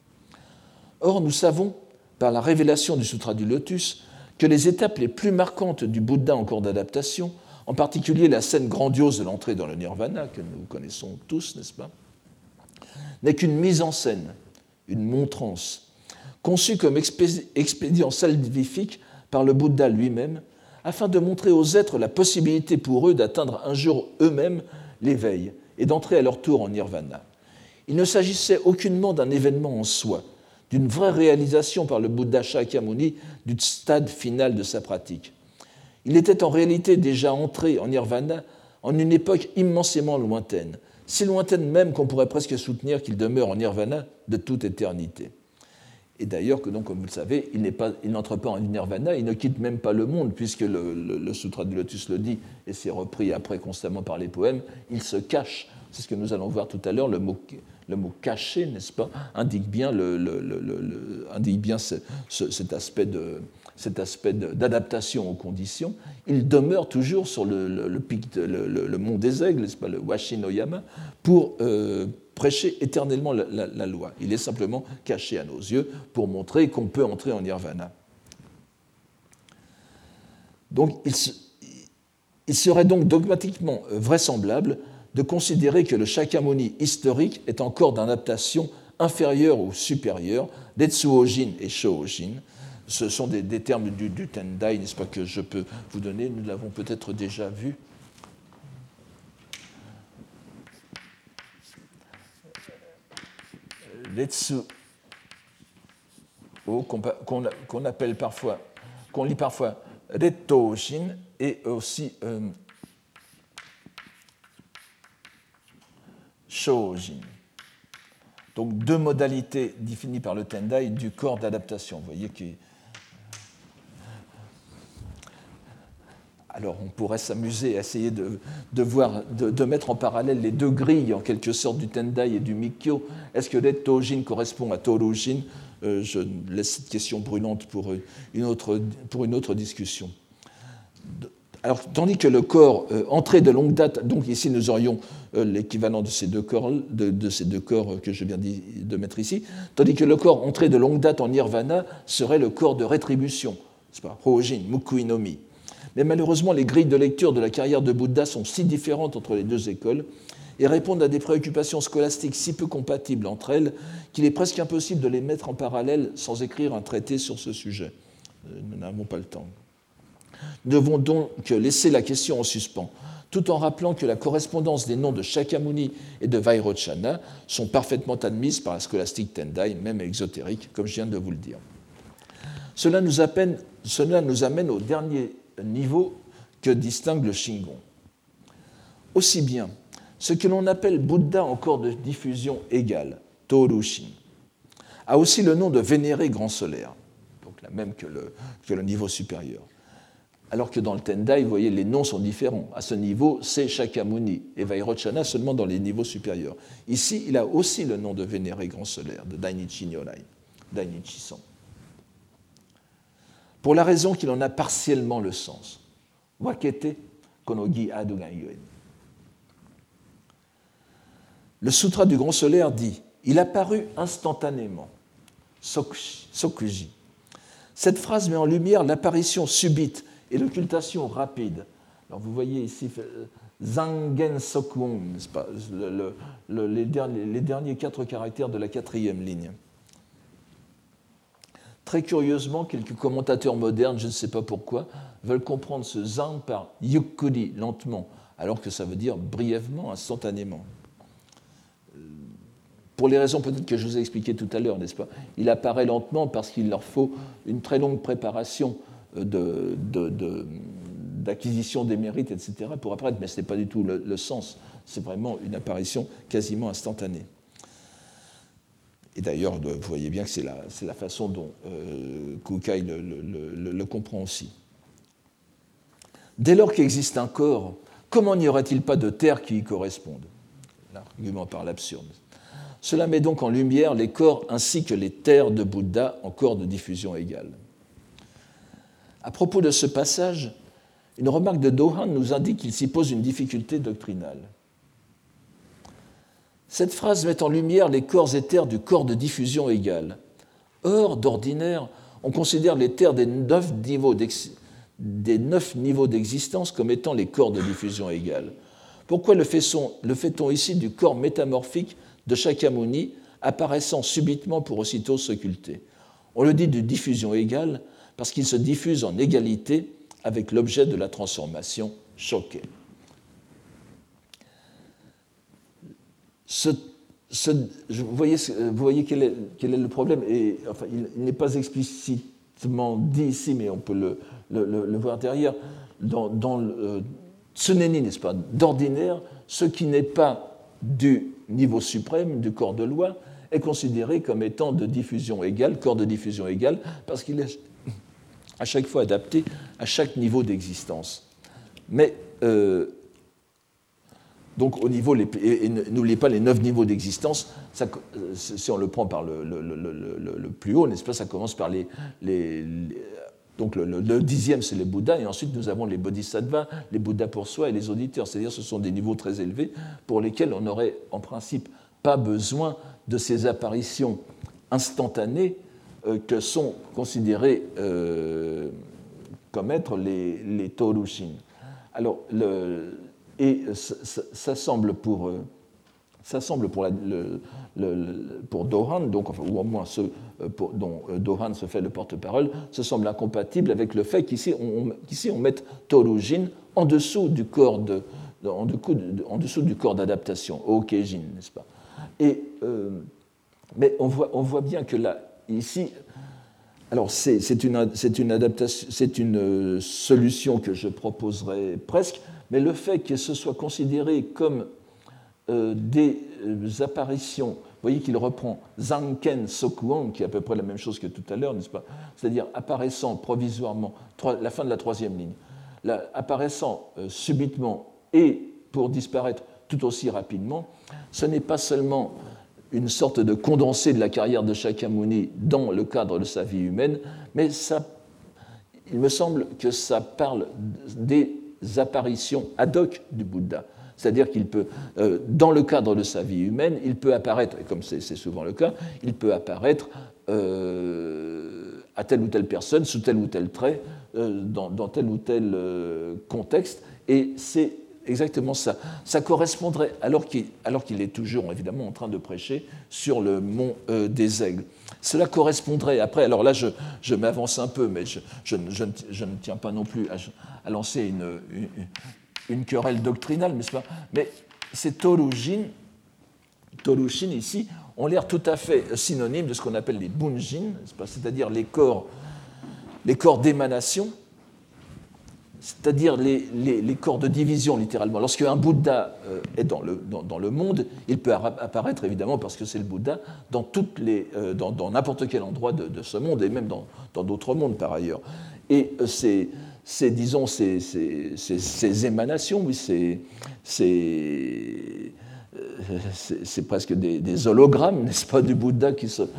Or, nous savons, par la révélation du Sutra du Lotus, que les étapes les plus marquantes du Bouddha en cours d'adaptation, en particulier la scène grandiose de l'entrée dans le Nirvana, que nous connaissons tous, n'est-ce pas, n'est qu'une mise en scène, une montrance, conçue comme expédient salvifique par le Bouddha lui-même, afin de montrer aux êtres la possibilité pour eux d'atteindre un jour eux-mêmes l'éveil et d'entrer à leur tour en Nirvana. Il ne s'agissait aucunement d'un événement en soi, d'une vraie réalisation par le Bouddha Shakyamuni du stade final de sa pratique. Il était en réalité déjà entré en Nirvana en une époque immensément lointaine, si lointaine même qu'on pourrait presque soutenir qu'il demeure en Nirvana de toute éternité. Et d'ailleurs, que donc, comme vous le savez, il n'entre pas en Nirvana, il ne quitte même pas le monde, puisque le Sutra du Lotus le dit, et c'est repris après constamment par les poèmes, il se cache. C'est ce que nous allons voir tout à l'heure, le mot caché, n'est-ce pas, indique bien, cet aspect d'adaptation aux conditions. Il demeure toujours sur le pic, le mont des Aigles, n'est-ce pas, le Washinoyama, pour prêcher éternellement la loi. Il est simplement caché à nos yeux pour montrer qu'on peut entrer en nirvana. Donc, il serait donc dogmatiquement vraisemblable de considérer que le Shakyamuni historique est un corps d'adaptation inférieur ou supérieur d'Etsuojin et Shōjin. Ce sont des termes du Tendai, n'est-ce pas, que je peux vous donner. Nous l'avons peut-être déjà vu. L'Etsuo, qu'on appelle parfois, qu'on lit parfois Rettojin, et aussi Shōjin. Donc 2 modalités définies par le Tendai du corps d'adaptation. Vous voyez que. Alors on pourrait s'amuser à essayer de mettre en parallèle les 2 grilles en quelque sorte du Tendai et du Mikkyo. Est-ce que Rettojin correspond à Torujin? Je laisse cette question brûlante pour une autre discussion. Alors, tandis que le corps entré de longue date, donc ici nous aurions l'équivalent de ces deux corps que je viens de mettre ici, tandis que le corps entré de longue date en nirvana serait le corps de rétribution, c'est pas, Hōjin, Mukuinomi. Mais malheureusement, les grilles de lecture de la carrière de Bouddha sont si différentes entre les 2 écoles et répondent à des préoccupations scolastiques si peu compatibles entre elles qu'il est presque impossible de les mettre en parallèle sans écrire un traité sur ce sujet. Nous n'avons pas le temps. Nous devons donc laisser la question en suspens, tout en rappelant que la correspondance des noms de Shakyamuni et de Vairochana sont parfaitement admises par la scolastique Tendai, même exotérique, comme je viens de vous le dire. Cela nous amène au dernier niveau que distingue le Shingon. Aussi bien, ce que l'on appelle Bouddha en corps de diffusion égale, Torushin, a aussi le nom de vénéré grand solaire, donc la même que le niveau supérieur. Alors que dans le Tendai, vous voyez, les noms sont différents. À ce niveau, c'est Shakyamuni et Vairochana seulement dans les niveaux supérieurs. Ici, il a aussi le nom de vénéré grand solaire, de Dainichi Nyorai, Dainichi-san. Pour la raison qu'il en a partiellement le sens. Wakete konogi adugan yuen. Le sutra du grand solaire dit « Il apparut instantanément » Sokuji. Cette phrase met en lumière l'apparition subite et l'occultation rapide. Alors vous voyez ici Zangen Sokuon, n'est-ce pas, les derniers 4 caractères de la 4e ligne. Très curieusement, quelques commentateurs modernes, je ne sais pas pourquoi, veulent comprendre ce zang par yukkuri, lentement, alors que ça veut dire brièvement, instantanément. Pour les raisons peut-être que je vous ai expliquées tout à l'heure, n'est-ce pas? Il apparaît lentement parce qu'il leur faut une très longue préparation d'acquisition des mérites, etc., pour apparaître, mais ce n'est pas du tout le sens, c'est vraiment une apparition quasiment instantanée. Et d'ailleurs, vous voyez bien que c'est la façon dont Kukai le comprend aussi. Dès lors qu'existe un corps, comment n'y aurait-il pas de terre qui y corresponde? L'argument par l'absurde. Cela met donc en lumière les corps ainsi que les terres de Bouddha en corps de diffusion égale. À propos de ce passage, une remarque de Dohan nous indique qu'il s'y pose une difficulté doctrinale. Cette phrase met en lumière les corps et terres du corps de diffusion égale. Or, d'ordinaire, on considère les terres des 9 niveaux d'existence comme étant les corps de diffusion égale. Pourquoi le fait-on ici du corps métamorphique de Shakyamuni apparaissant subitement pour aussitôt s'occulter? On le dit de diffusion égale parce qu'il se diffuse en égalité avec l'objet de la transformation Shoke. Vous voyez quel est le problème, et enfin, il n'est pas explicitement dit ici, mais on peut le voir derrière, dans le Tsuneni, n'est-ce pas? D'ordinaire, ce qui n'est pas du niveau suprême, du corps de loi, est considéré comme étant de diffusion égale, corps de diffusion égale, parce qu'il est à chaque fois adapté à chaque niveau d'existence. Mais, donc, au niveau, et n'oubliez pas les 9 niveaux d'existence, si on le prend par le plus haut, n'est-ce pas, ça commence par donc le 10e, c'est les Bouddhas, et ensuite nous avons les Bodhisattvas, les Bouddhas pour soi et les auditeurs, c'est-à-dire ce sont des niveaux très élevés pour lesquels on n'aurait en principe pas besoin de ces apparitions instantanées que sont considérées comme être les Torushin. Alors, ça semble pour Dohan, donc, enfin, ou au moins ceux dont Dohan se fait le porte-parole, ça semble incompatible avec le fait qu'ici on mette Torujin en dessous du corps d'adaptation, Okejin, n'est-ce pas? Mais on voit bien que là, ici, alors c'est une adaptation, c'est une solution que je proposerais presque, mais le fait que ce soit considéré comme des apparitions, vous voyez qu'il reprend Zanken Sokuon, qui est à peu près la même chose que tout à l'heure, n'est-ce pas? C'est-à-dire apparaissant provisoirement, la fin de la 3e ligne, apparaissant subitement et pour disparaître tout aussi rapidement, ce n'est pas seulement une sorte de condensé de la carrière de Shakyamuni dans le cadre de sa vie humaine, mais il me semble que ça parle des apparitions ad hoc du Bouddha. C'est-à-dire qu'il peut, dans le cadre de sa vie humaine, il peut apparaître, et comme c'est souvent le cas, il peut apparaître à telle ou telle personne, sous tel ou tel trait, dans tel ou tel contexte, et exactement ça. Ça correspondrait, alors qu'il est toujours évidemment en train de prêcher sur le mont des Aigles. Cela correspondrait, après, alors là je m'avance un peu, mais je ne tiens pas non plus à lancer une querelle doctrinale, n'est-ce pas? Mais ces Tolujin ici ont l'air tout à fait synonymes de ce qu'on appelle les bunjin, c'est-à-dire les corps d'émanation, c'est-à-dire les corps de division, littéralement. Lorsqu'un Bouddha est dans le monde, il peut apparaître, évidemment, parce que c'est le Bouddha, dans n'importe quel endroit de ce monde, et même dans d'autres mondes, par ailleurs. Et ces émanations, oui, c'est presque des hologrammes, n'est-ce pas, du Bouddha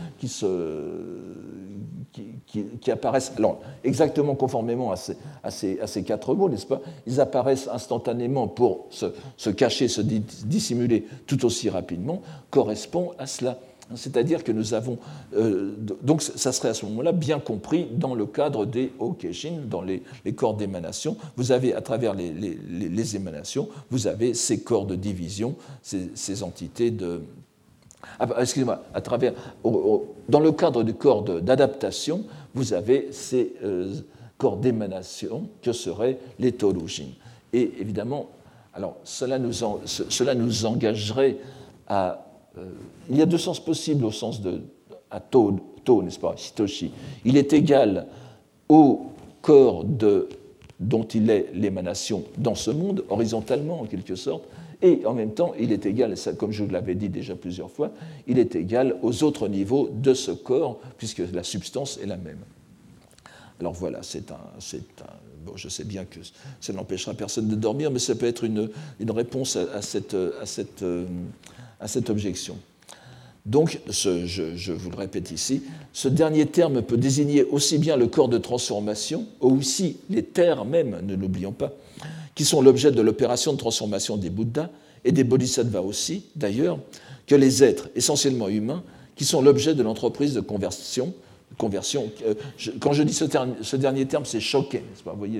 qui apparaissent, alors exactement conformément à ces quatre mots, n'est-ce pas? Ils apparaissent instantanément pour se cacher, se dissimuler tout aussi rapidement, correspond à cela. C'est-à-dire que nous avons... donc ça serait à ce moment-là bien compris dans le cadre des Okeshin, dans les corps d'émanation. Vous avez, à travers les émanations, vous avez ces corps de division, ces entités de... excusez-moi, dans le cadre du corps d'adaptation, vous avez ces corps d'émanation que seraient les Tolujin. Et évidemment, alors, cela nous engagerait à... il y a deux sens possibles au sens de à to, n'est-ce pas, Hitoshi. Il est égal au corps dont il est l'émanation dans ce monde, horizontalement en quelque sorte, et en même temps, il est égal, comme je vous l'avais dit déjà plusieurs fois, il est égal aux autres niveaux de ce corps, puisque la substance est la même. Alors voilà, bon, je sais bien que ça n'empêchera personne de dormir, mais ça peut être une réponse à cette objection. Donc, je vous le répète ici, ce dernier terme peut désigner aussi bien le corps de transformation, aussi les terres même, ne l'oublions pas, qui sont l'objet de l'opération de transformation des Bouddhas et des Bodhisattvas aussi, d'ailleurs, que les êtres essentiellement humains, qui sont l'objet de l'entreprise de conversion. Quand je dis ce dernier terme, c'est shoken, n'est-ce pas? Vous voyez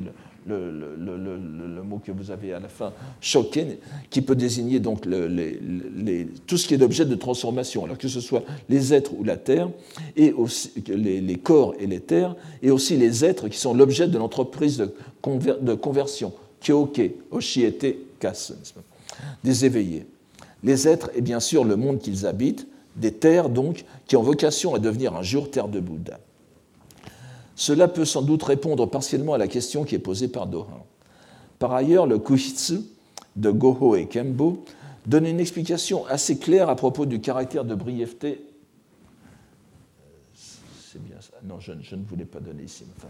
le mot que vous avez à la fin, shoken, qui peut désigner donc tout ce qui est l'objet de transformation, alors que ce soit les êtres ou la terre, et aussi les corps et les terres, et aussi les êtres qui sont l'objet de l'entreprise de conversion, kyoke, oshiete, kas, des éveillés. Les êtres et bien sûr le monde qu'ils habitent, des terres donc, qui ont vocation à devenir un jour terre de Bouddha. Cela peut sans doute répondre partiellement à la question qui est posée par Dohan. Par ailleurs, le Kuhitsu de Goho et Kembo donne une explication assez claire à propos du caractère de brièveté. C'est bien ça. Non, je ne voulais pas donner ici. Enfin,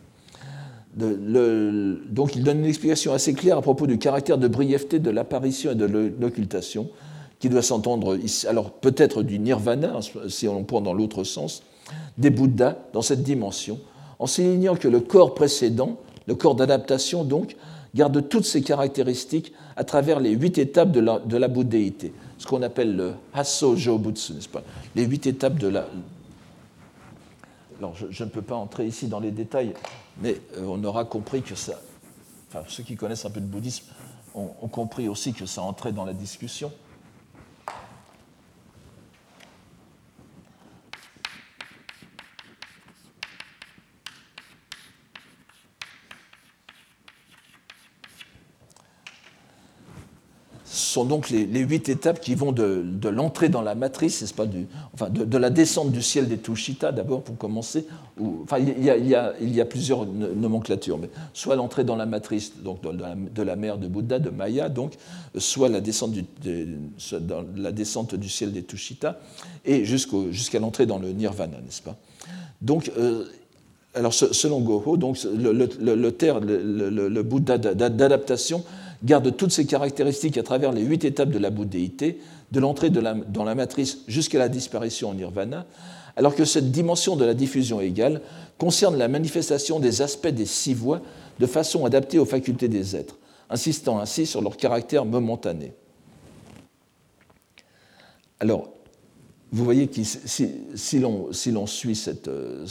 donc, il donne une explication assez claire à propos du caractère de brièveté de l'apparition et de l'occultation, qui doit s'entendre ici, alors peut-être du nirvana, si on prend dans l'autre sens, des Bouddhas dans cette dimension, en soulignant que le corps précédent, le corps d'adaptation donc, garde toutes ses caractéristiques à travers les 8 étapes de la bouddhéité, ce qu'on appelle le Hasso Jōbutsu, n'est-ce pas? Les 8 étapes de la... Alors, je ne peux pas entrer ici dans les détails, mais on aura compris que ça... Enfin, ceux qui connaissent un peu de bouddhisme ont compris aussi que ça entrait dans la discussion. Ce sont donc les 8 étapes qui vont de l'entrée dans la matrice, n'est-ce pas, de la descente du ciel des Tushita, d'abord pour commencer. Il y a plusieurs nomenclatures, mais soit l'entrée dans la matrice, donc de la mer de Bouddha, de Maya, donc, soit la descente du ciel des Tushita, et jusqu'à l'entrée dans le nirvana, n'est-ce pas? Donc, alors selon Goho, donc, le Bouddha d'adaptation garde toutes ses caractéristiques à travers les 8 étapes de la bouddhéité, de l'entrée dans la matrice jusqu'à la disparition en nirvana, alors que cette dimension de la diffusion égale concerne la manifestation des aspects des 6 voies de façon adaptée aux facultés des êtres, insistant ainsi sur leur caractère momentané. Alors, vous voyez que si l'on suit cette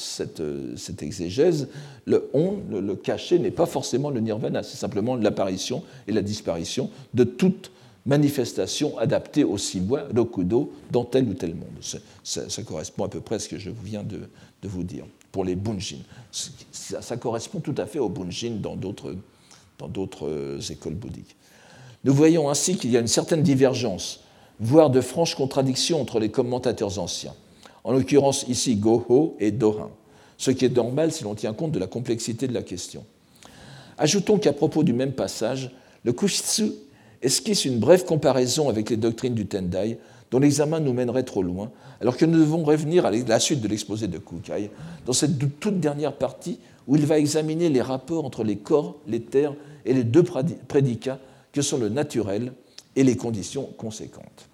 exégèse, le caché n'est pas forcément le nirvana, c'est simplement l'apparition et la disparition de toute manifestation adaptée au siwa, rokudo, dans tel ou tel monde. Ça correspond à peu près à ce que je viens de vous dire pour les bunjin. Ça correspond tout à fait aux bunjin dans d'autres écoles bouddhiques. Nous voyons ainsi qu'il y a une certaine divergence, voire de franches contradictions entre les commentateurs anciens, en l'occurrence ici Goho et Dohan, ce qui est normal si l'on tient compte de la complexité de la question. Ajoutons qu'à propos du même passage, le Kushitsu esquisse une brève comparaison avec les doctrines du Tendai, dont l'examen nous mènerait trop loin, alors que nous devons revenir à la suite de l'exposé de Kukai, dans cette toute dernière partie où il va examiner les rapports entre les corps, les terres et les deux prédicats que sont le naturel et les conditions conséquentes.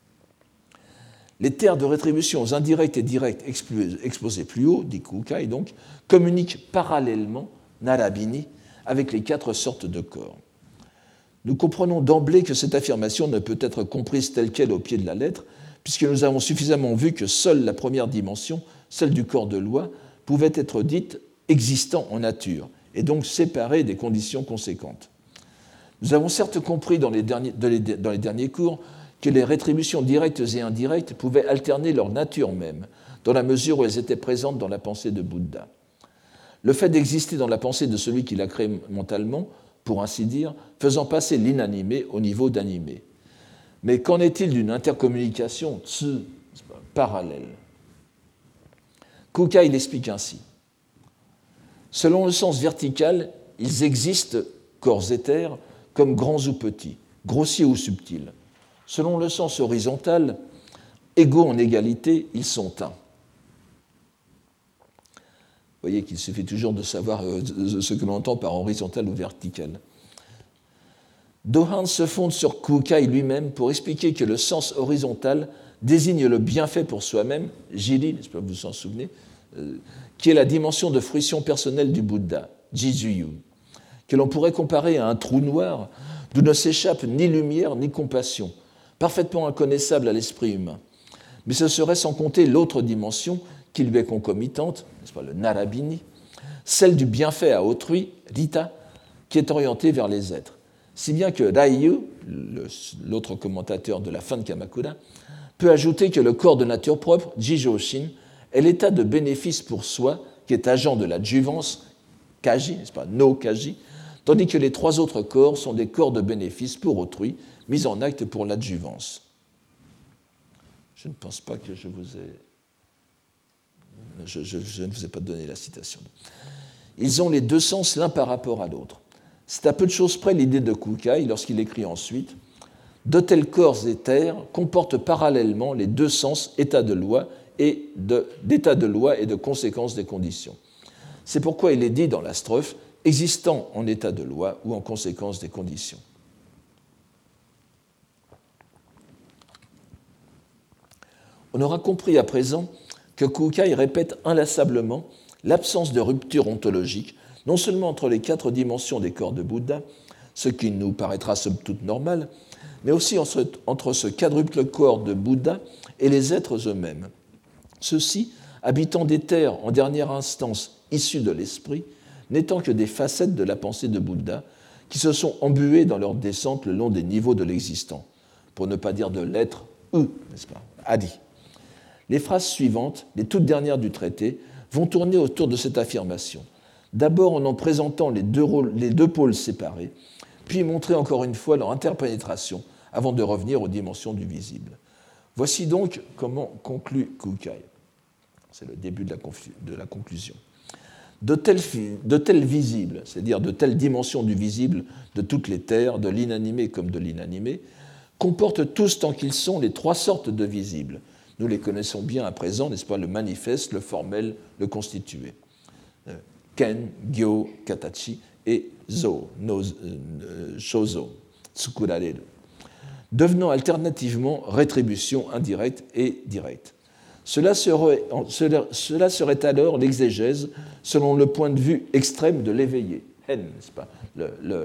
Les terres de rétribution indirectes et directes exposées plus haut, dit Kukai donc, communiquent parallèlement, narabini, avec les 4 sortes de corps. Nous comprenons d'emblée que cette affirmation ne peut être comprise telle qu'elle au pied de la lettre, puisque nous avons suffisamment vu que seule la première dimension, celle du corps de loi, pouvait être dite existant en nature, et donc séparée des conditions conséquentes. Nous avons certes compris dans les derniers cours que les rétributions directes et indirectes pouvaient alterner leur nature même, dans la mesure où elles étaient présentes dans la pensée de Bouddha. Le fait d'exister dans la pensée de celui qui l'a créé mentalement, pour ainsi dire, faisant passer l'inanimé au niveau d'animé. Mais qu'en est-il d'une intercommunication tsu, parallèle? Kukai l'explique ainsi. Selon le sens vertical, ils existent, corps éthers, comme grands ou petits, grossiers ou subtils. Selon le sens horizontal, égaux en égalité, ils sont un. Vous voyez qu'il suffit toujours de savoir ce que l'on entend par horizontal ou vertical. Dohan se fonde sur Kukai lui-même pour expliquer que le sens horizontal désigne le bienfait pour soi-même, jiri, n'est-ce pas, vous vous en souvenez, qui est la dimension de fruition personnelle du Bouddha, jizuyu, que l'on pourrait comparer à un trou noir d'où ne s'échappe ni lumière ni compassion, parfaitement inconnaissable à l'esprit humain. Mais ce serait sans compter l'autre dimension qui lui est concomitante, n'est-ce pas, le narabini, celle du bienfait à autrui, rita, qui est orientée vers les êtres. Si bien que Raiyu, l'autre commentateur de la fin de Kamakura, peut ajouter que le corps de nature propre, Jijoshin, est l'état de bénéfice pour soi qui est agent de l'adjuvance, kaji, n'est-ce pas, no kaji, tandis que les 3 autres corps sont des corps de bénéfice pour autrui, mis en acte pour l'adjuvance. Je ne pense pas que je vous ai... Je ne vous ai pas donné la citation. Ils ont les 2 sens l'un par rapport à l'autre. C'est à peu de choses près l'idée de Kukai lorsqu'il écrit ensuite « De tels corps et terres comportent parallèlement les 2 sens état de loi et de conséquence des conditions. C'est pourquoi il est dit dans la strophe « existant en état de loi ou en conséquence des conditions ». On aura compris à présent que Kukai répète inlassablement l'absence de rupture ontologique, non seulement entre les 4 dimensions des corps de Bouddha, ce qui nous paraîtra somme toute normal, mais aussi entre ce quadruple corps de Bouddha et les êtres eux-mêmes. Ceux-ci, habitant des terres en dernière instance issus de l'esprit, n'étant que des facettes de la pensée de Bouddha, qui se sont embuées dans leur descente le long des niveaux de l'existant, pour ne pas dire de l'être ou, n'est-ce pas, Adi. Les phrases suivantes, les toutes dernières du traité, vont tourner autour de cette affirmation. D'abord en présentant les deux pôles séparés, puis montrer encore une fois leur interpénétration avant de revenir aux dimensions du visible. Voici donc comment conclut Kukai. C'est le début de la conclusion. De tels visibles, c'est-à-dire de telles dimensions du visible de toutes les terres, de l'inanimé comme de l'inanimé, comportent tous tant qu'ils sont les 3 sortes de visibles. Nous les connaissons bien à présent, n'est-ce pas, le manifeste, le formel, le constitué. Ken, Gyo, Katachi et Zo, Shozo, Tsukurareru, devenant alternativement rétribution indirecte et directe. Cela serait alors l'exégèse selon le point de vue extrême de l'éveillé, Hen, n'est-ce pas,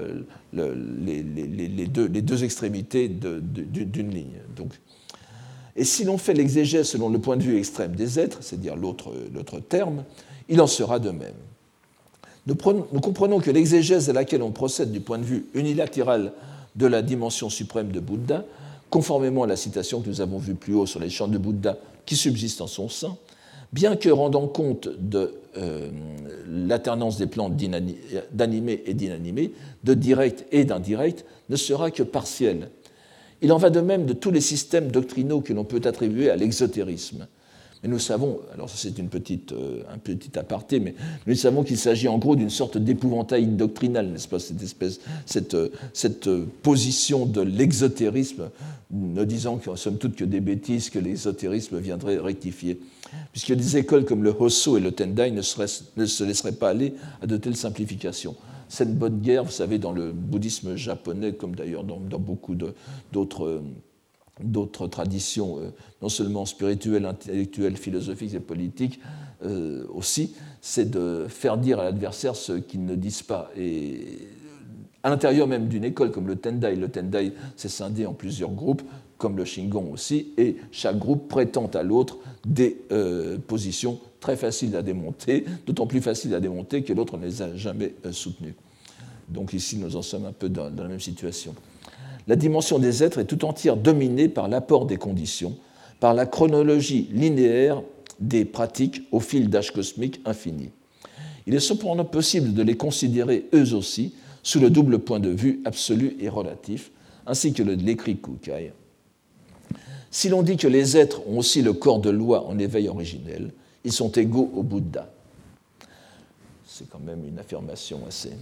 les deux extrémités d'une ligne. Donc, Et si l'on fait l'exégèse selon le point de vue extrême des êtres, c'est-à-dire l'autre terme, il en sera de même. Nous comprenons que l'exégèse à laquelle on procède du point de vue unilatéral de la dimension suprême de Bouddha, conformément à la citation que nous avons vue plus haut sur les chants de Bouddha qui subsistent en son sein, bien que rendant compte de l'alternance des plans d'animé et d'inanimé, de direct et d'indirect, ne sera que partielle. Il en va de même de tous les systèmes doctrinaux que l'on peut attribuer à l'exotérisme. Mais nous savons, alors ça c'est un petit aparté, mais nous savons qu'il s'agit en gros d'une sorte d'épouvantail doctrinal, n'est-ce pas, cette position de l'exotérisme, ne disant qu'en somme toute que des bêtises que l'exotérisme viendrait rectifier. Puisque des écoles comme le Hosso et le Tendai ne se laisseraient pas aller à de telles simplifications. Cette bonne guerre, vous savez, dans le bouddhisme japonais, comme d'ailleurs dans beaucoup d'autres traditions, non seulement spirituelles, intellectuelles, philosophiques et politiques aussi, c'est de faire dire à l'adversaire ce qu'ils ne disent pas. Et à l'intérieur même d'une école comme le Tendai s'est scindé en plusieurs groupes, comme le Shingon aussi, et chaque groupe prétend à l'autre des positions très faciles à démonter, d'autant plus faciles à démonter que l'autre ne les a jamais soutenues. Donc ici, nous en sommes un peu dans la même situation. La dimension des êtres est tout entière dominée par l'apport des conditions, par la chronologie linéaire des pratiques au fil d'âge cosmique infini. Il est cependant possible de les considérer eux aussi sous le double point de vue absolu et relatif, ainsi que l'écrit Kukai. Si l'on dit que les êtres ont aussi le corps de loi en éveil originel, ils sont égaux au Bouddha. C'est quand même une affirmation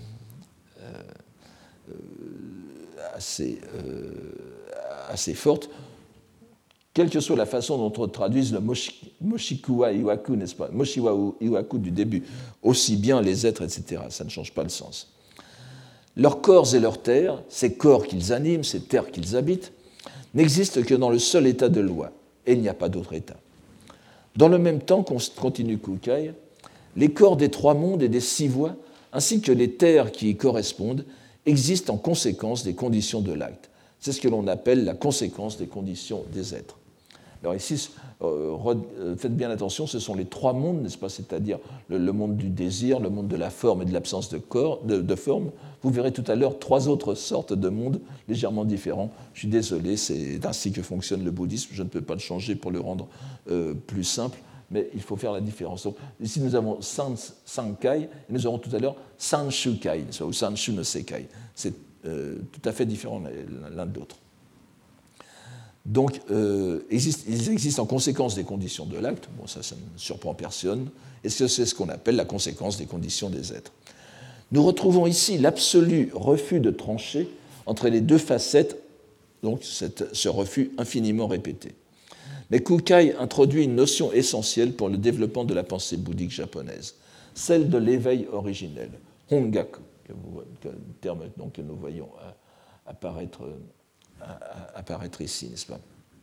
assez forte, quelle que soit la façon dont on traduise le Moshikuwa Iwaku, n'est-ce pas, Moshiwa Iwaku du début, aussi bien les êtres, etc., ça ne change pas le sens. Leurs corps et leurs terres, ces corps qu'ils animent, ces terres qu'ils habitent, n'existent que dans le seul état de loi, et il n'y a pas d'autre état. Dans le même temps, continue Kukai, les corps des trois mondes et des six voies, ainsi que les terres qui y correspondent, existent en conséquence des conditions de l'acte. C'est ce que l'on appelle la conséquence des conditions des êtres. Alors ici, faites bien attention, ce sont les trois mondes, n'est-ce pas, c'est-à-dire le monde du désir, le monde de la forme et de l'absence de forme. Vous verrez tout à l'heure trois autres sortes de mondes légèrement différents. Je suis désolé, c'est ainsi que fonctionne le bouddhisme, je ne peux pas le changer pour le rendre plus simple, mais il faut faire la différence. Donc, ici, nous avons Sankai, et nous aurons tout à l'heure Sanshukai, ou Sanshu no Sekai. C'est tout à fait différent l'un de l'autre. Donc, ils existent en conséquence des conditions de l'acte. Bon, ça ne surprend personne. Et c'est ce qu'on appelle la conséquence des conditions des êtres. Nous retrouvons ici l'absolu refus de trancher entre les deux facettes, donc ce refus infiniment répété. Mais Kukai introduit une notion essentielle pour le développement de la pensée bouddhique japonaise, celle de l'éveil originel, Hongaku, terme donc, que nous voyons apparaître ici, n'est-ce pas?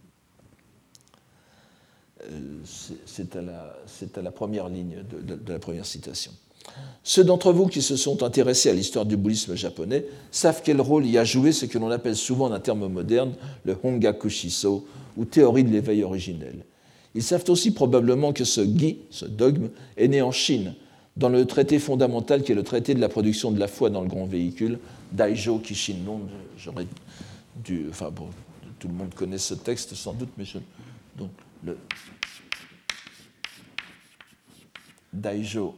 C'est à la première ligne de la première citation. Ceux d'entre vous qui se sont intéressés à l'histoire du bouddhisme japonais savent quel rôle y a joué ce que l'on appelle souvent d'un terme moderne le Hongaku Shiso, ou théorie de l'éveil originel. Ils savent aussi probablement que ce gi, ce dogme, est né en Chine, dans le traité fondamental qui est le traité de la production de la foi dans le grand véhicule, Daijo Kishinnon. J'aurais dû, enfin bon, tout le monde connaît ce texte sans doute, mais donc le Daijo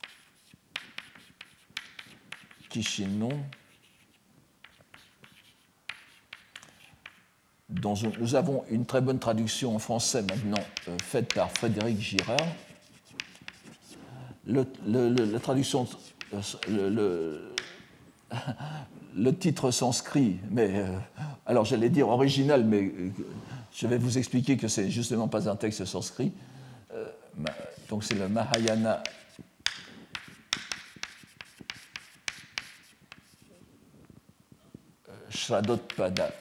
Kishinnon, dont nous avons une très bonne traduction en français maintenant faite par Frédéric Girard. La traduction, le titre sanskrit, mais alors j'allais dire original, mais je vais vous expliquer que c'est justement pas un texte sanskrit. Donc c'est le Mahayana Shradotpada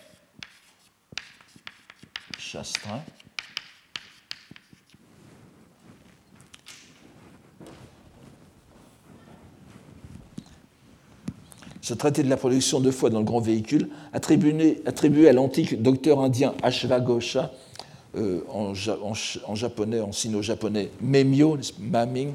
Shastra. Ce traité de la production de foi dans le grand véhicule, attribué à l'antique docteur indien Ashvagosha, en japonais, en sino-japonais, memyo, maming.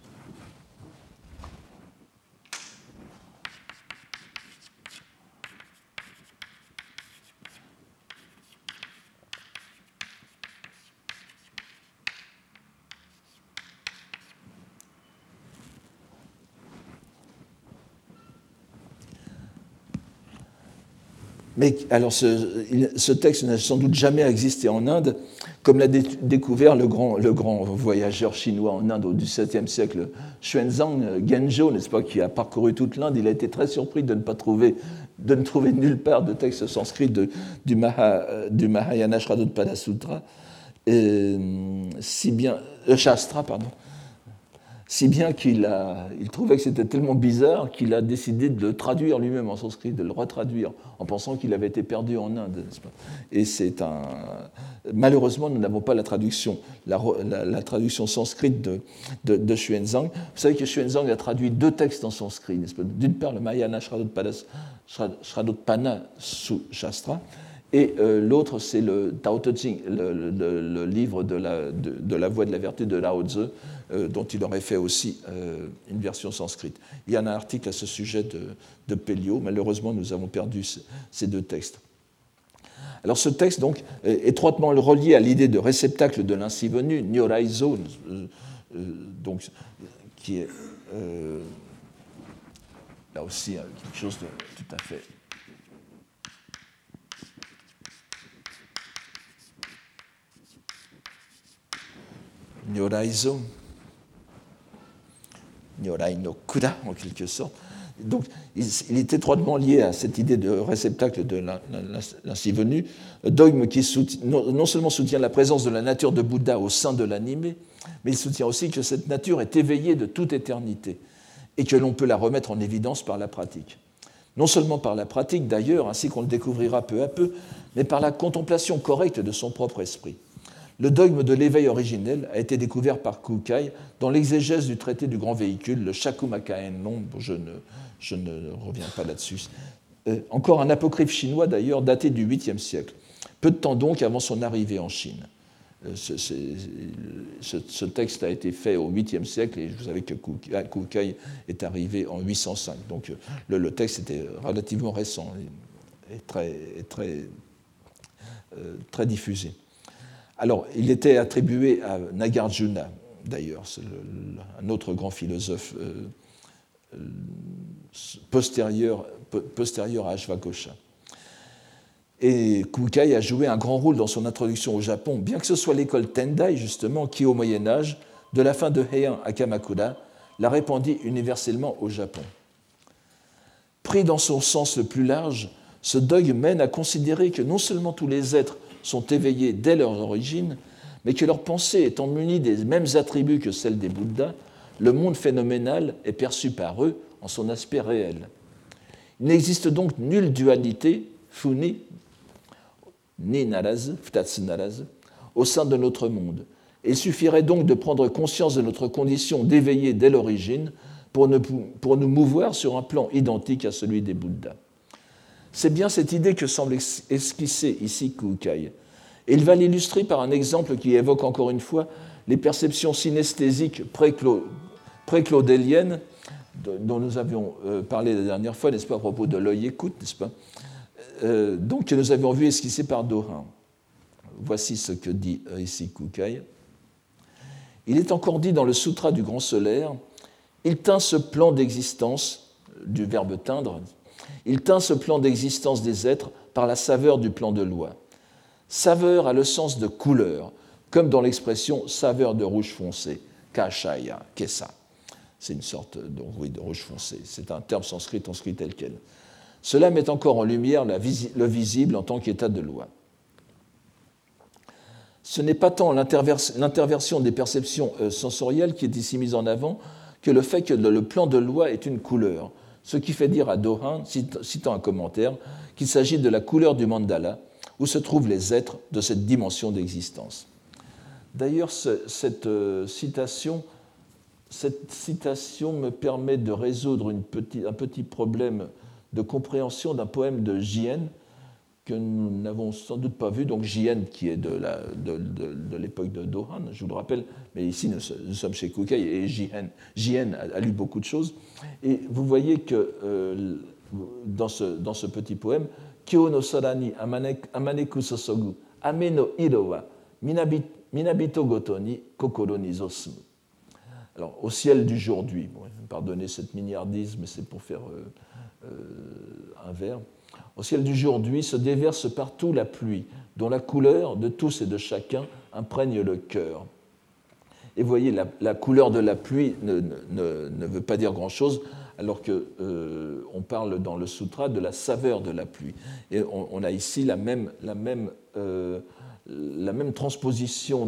Mais alors, ce texte n'a sans doute jamais existé en Inde, comme l'a découvert le grand voyageur chinois en Inde au XVIIe siècle, Xuanzang Genzhou, n'est-ce pas, qui a parcouru toute l'Inde. Il a été très surpris de ne trouver nulle part de texte sanskrit du Mahayana Shraddhopada Sutra, Shastra, pardon. Si bien qu'il trouvait que c'était tellement bizarre qu'il a décidé de le traduire lui-même en sanskrit, de le retraduire, en pensant qu'il avait été perdu en Inde. N'est-ce pas ? Et malheureusement, nous n'avons pas la traduction sanskrite de Xuanzang. Vous savez que Xuanzang a traduit 2 textes en sanskrit, n'est-ce pas ? D'une part, le Mahayana Shraddhopada Shastra, et l'autre, c'est le Tao Te Ching, le livre de la voie de la vertu de Lao Tzu, dont il aurait fait aussi une version sanskrite. Il y en a un article à ce sujet de Pelliot. Malheureusement, nous avons perdu ces 2 textes. Alors ce texte, donc, est étroitement relié à l'idée de réceptacle de l'ainsi venu, Nyoraizo, donc, qui est là aussi quelque chose de tout à fait... Nyoraizo, Nyorai no Kura, en quelque sorte. Donc, il est étroitement lié à cette idée de réceptacle de l'ainsi venu, dogme qui non seulement soutient la présence de la nature de Bouddha au sein de l'animé, mais il soutient aussi que cette nature est éveillée de toute éternité et que l'on peut la remettre en évidence par la pratique. Non seulement par la pratique, d'ailleurs, ainsi qu'on le découvrira peu à peu, mais par la contemplation correcte de son propre esprit. Le dogme de l'éveil originel a été découvert par Kukai dans l'exégèse du traité du grand véhicule, le Shakumakaenlon, je ne reviens pas là-dessus. Encore un apocryphe chinois d'ailleurs, daté du 8e siècle, peu de temps donc avant son arrivée en Chine. Ce texte a été fait au 8e siècle et vous savez que Kukai est arrivé en 805. Donc le texte était relativement récent et très diffusé. Alors, il était attribué à Nagarjuna, d'ailleurs, c'est un autre grand philosophe postérieur à Ashvagosha. Et Kukai a joué un grand rôle dans son introduction au Japon, bien que ce soit l'école Tendai, justement, qui, au Moyen-Âge, de la fin de Heian à Kamakura, l'a répandie universellement au Japon. Pris dans son sens le plus large, ce dogme mène à considérer que non seulement tous les êtres sont éveillés dès leur origine, mais que leur pensée étant munie des mêmes attributs que celle des Bouddhas, le monde phénoménal est perçu par eux en son aspect réel. Il n'existe donc nulle dualité, funi, ni narazu, futatsu narazu, au sein de notre monde. Et il suffirait donc de prendre conscience de notre condition d'éveillé dès l'origine pour nous mouvoir sur un plan identique à celui des Bouddhas. C'est bien cette idée que semble esquisser ici Kukai. Et il va l'illustrer par un exemple qui évoque encore une fois les perceptions synesthésiques pré-claudéliennes dont nous avions parlé la dernière fois, n'est-ce pas, à propos de l'œil-écoute, n'est-ce pas, donc que nous avions vu esquisser par Dorin. Voici ce que dit ici Kukai. Il est encore dit dans le Sutra du Grand Solaire, il tint ce plan d'existence, du verbe teindre, il tint ce plan d'existence des êtres par la saveur du plan de loi. Saveur a le sens de couleur, comme dans l'expression saveur de rouge foncé, kashaya, kesa. C'est une sorte de rouge foncé. C'est un terme sanskrit tel quel. Cela met encore en lumière le visible en tant qu'état de loi. Ce n'est pas tant l'interversion des perceptions sensorielles qui est ici mise en avant que le fait que le plan de loi est une couleur, ce qui fait dire à Dorin, citant un commentaire, qu'il s'agit de la couleur du mandala, où se trouvent les êtres de cette dimension d'existence. D'ailleurs, cette citation me permet de résoudre un petit problème de compréhension d'un poème de Jien, que nous n'avons sans doute pas vu, donc Jien, qui est de l'époque de Dohan, je vous le rappelle, mais ici nous sommes chez Kukai, et Jien a lu beaucoup de choses. Et vous voyez que dans ce petit poème, Kyo no sorani amaneku sosogu, ame no iro wa minabito goto ni kokoro ni zosumu. Alors, au ciel d'aujourd'hui, bon, pardonnez cette miniardise, mais c'est pour faire un vers. Au ciel d'aujourd'hui se déverse partout la pluie, dont la couleur de tous et de chacun imprègne le cœur. Et vous voyez, la couleur de la pluie ne veut pas dire grand-chose, alors qu'on parle dans le sutra de la saveur de la pluie. Et on a ici la même transposition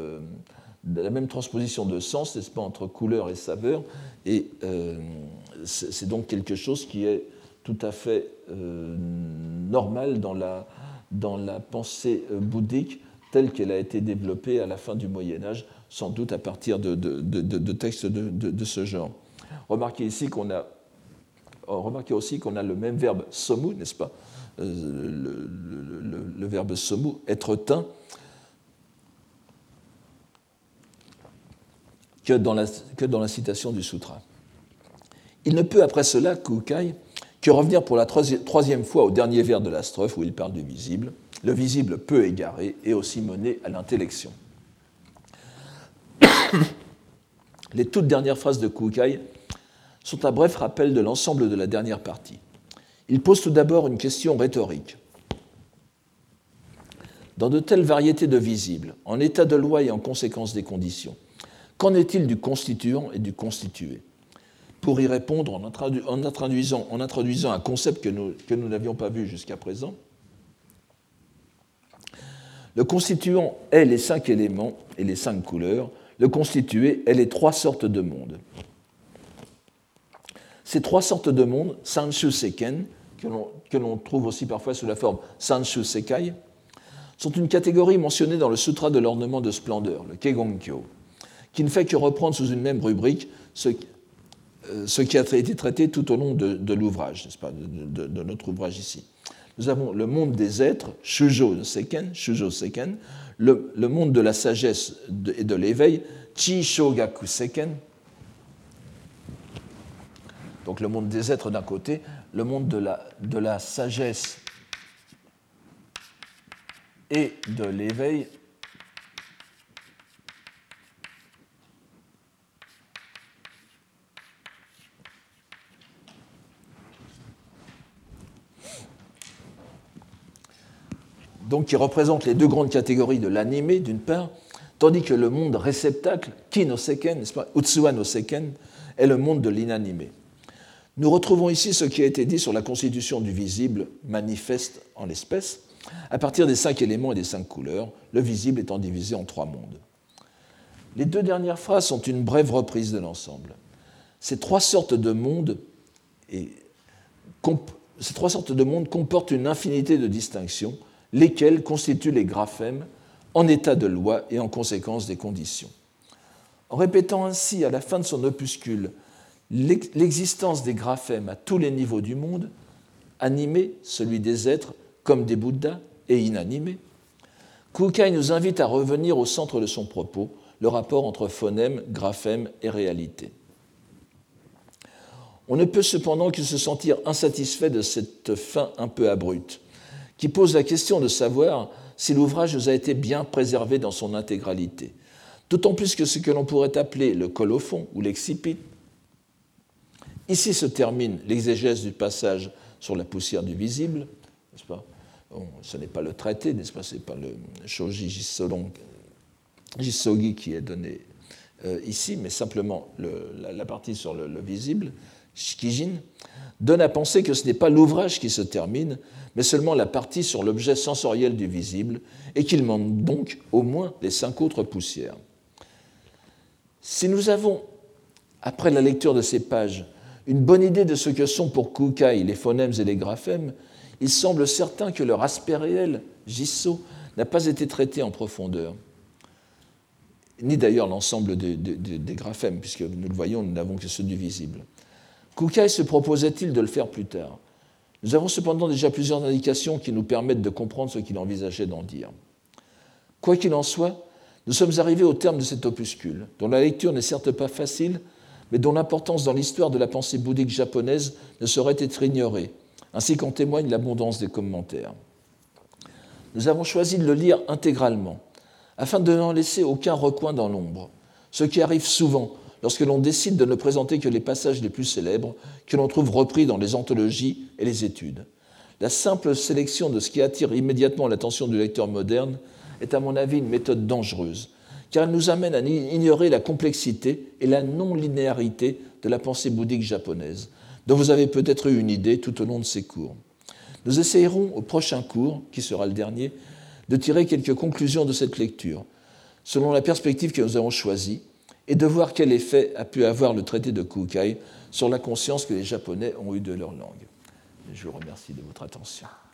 de sens, n'est-ce pas, entre couleur et saveur. Et c'est donc quelque chose qui est tout à fait normal dans la pensée bouddhique telle qu'elle a été développée à la fin du Moyen-Âge, sans doute à partir de textes de ce genre. Remarquez aussi qu'on a le même verbe somu, n'est-ce pas, le verbe somu, être teint, que dans la citation du sutra. Il ne peut après cela, Kukai, que revenir pour la troisième fois au dernier vers de la strophe où il parle du visible. Le visible peut égarer et aussi mener à l'intellection. Les toutes dernières phrases de Kukai sont un bref rappel de l'ensemble de la dernière partie. Il pose tout d'abord une question rhétorique. Dans de telles variétés de visibles, en état de loi et en conséquence des conditions, qu'en est-il du constituant et du constitué ? Pour y répondre, en introduisant un concept que nous n'avions pas vu jusqu'à présent, le constituant est les 5 éléments et les 5 couleurs, le constitué est les 3 sortes de mondes. Ces 3 sortes de mondes, Sanshu Seiken, que l'on trouve aussi parfois sous la forme Sanshu Sekai, sont une catégorie mentionnée dans le Sutra de l'ornement de splendeur, le Kegonkyo, qui ne fait que reprendre sous une même rubrique ce qui a été traité tout au long de l'ouvrage, n'est-ce pas, de notre ouvrage ici. Nous avons le monde des êtres, Shujo Seiken, le monde de la sagesse et de l'éveil, Chi Shogaku Seiken, donc le monde des êtres d'un côté, le monde de la sagesse et de l'éveil donc qui représente les 2 grandes catégories de l'animé, d'une part, tandis que le monde réceptacle, Ki no Seiken, n'est-ce pas, Utsuwa no Seiken, est le monde de l'inanimé. Nous retrouvons ici ce qui a été dit sur la constitution du visible manifeste en l'espèce, à partir des 5 éléments et des 5 couleurs, le visible étant divisé en 3 mondes. Les 2 dernières phrases sont une brève reprise de l'ensemble. Ces 3 sortes de mondes comportent une infinité de distinctions, lesquels constituent les graphèmes en état de loi et en conséquence des conditions. En répétant ainsi à la fin de son opuscule l'existence des graphèmes à tous les niveaux du monde, animés, celui des êtres, comme des Bouddhas, et inanimés, Kukai nous invite à revenir au centre de son propos, le rapport entre phonème, graphème et réalité. On ne peut cependant que se sentir insatisfait de cette fin un peu abrupte, qui pose la question de savoir si l'ouvrage nous a été bien préservé dans son intégralité, d'autant plus que ce que l'on pourrait appeler le colophon ou l'excipit. Ici se termine l'exégèse du passage sur la poussière du visible, n'est-ce pas ? Bon, ce n'est pas le traité, n'est-ce pas ? Ce n'est pas le Shoji Jisogi qui est donné ici, mais simplement la partie sur le visible, Shikijin, donne à penser que ce n'est pas l'ouvrage qui se termine, mais seulement la partie sur l'objet sensoriel du visible, et qu'il manque donc au moins les 5 autres poussières. Si nous avons, après la lecture de ces pages, une bonne idée de ce que sont pour Kukai les phonèmes et les graphèmes, il semble certain que leur aspect réel, Jisso, n'a pas été traité en profondeur, ni d'ailleurs l'ensemble des graphèmes, puisque nous le voyons, nous n'avons que ceux du visible. Kukai se proposait-il de le faire plus tard ? Nous avons cependant déjà plusieurs indications qui nous permettent de comprendre ce qu'il envisageait d'en dire. Quoi qu'il en soit, nous sommes arrivés au terme de cet opuscule, dont la lecture n'est certes pas facile, mais dont l'importance dans l'histoire de la pensée bouddhique japonaise ne saurait être ignorée, ainsi qu'en témoigne l'abondance des commentaires. Nous avons choisi de le lire intégralement, afin de n'en laisser aucun recoin dans l'ombre, ce qui arrive souvent lorsque l'on décide de ne présenter que les passages les plus célèbres que l'on trouve repris dans les anthologies et les études. La simple sélection de ce qui attire immédiatement l'attention du lecteur moderne est à mon avis une méthode dangereuse, car elle nous amène à ignorer la complexité et la non-linéarité de la pensée bouddhique japonaise, dont vous avez peut-être eu une idée tout au long de ces cours. Nous essayerons au prochain cours, qui sera le dernier, de tirer quelques conclusions de cette lecture, selon la perspective que nous avons choisie, et de voir quel effet a pu avoir le traité de Kukai sur la conscience que les Japonais ont eue de leur langue. Je vous remercie de votre attention.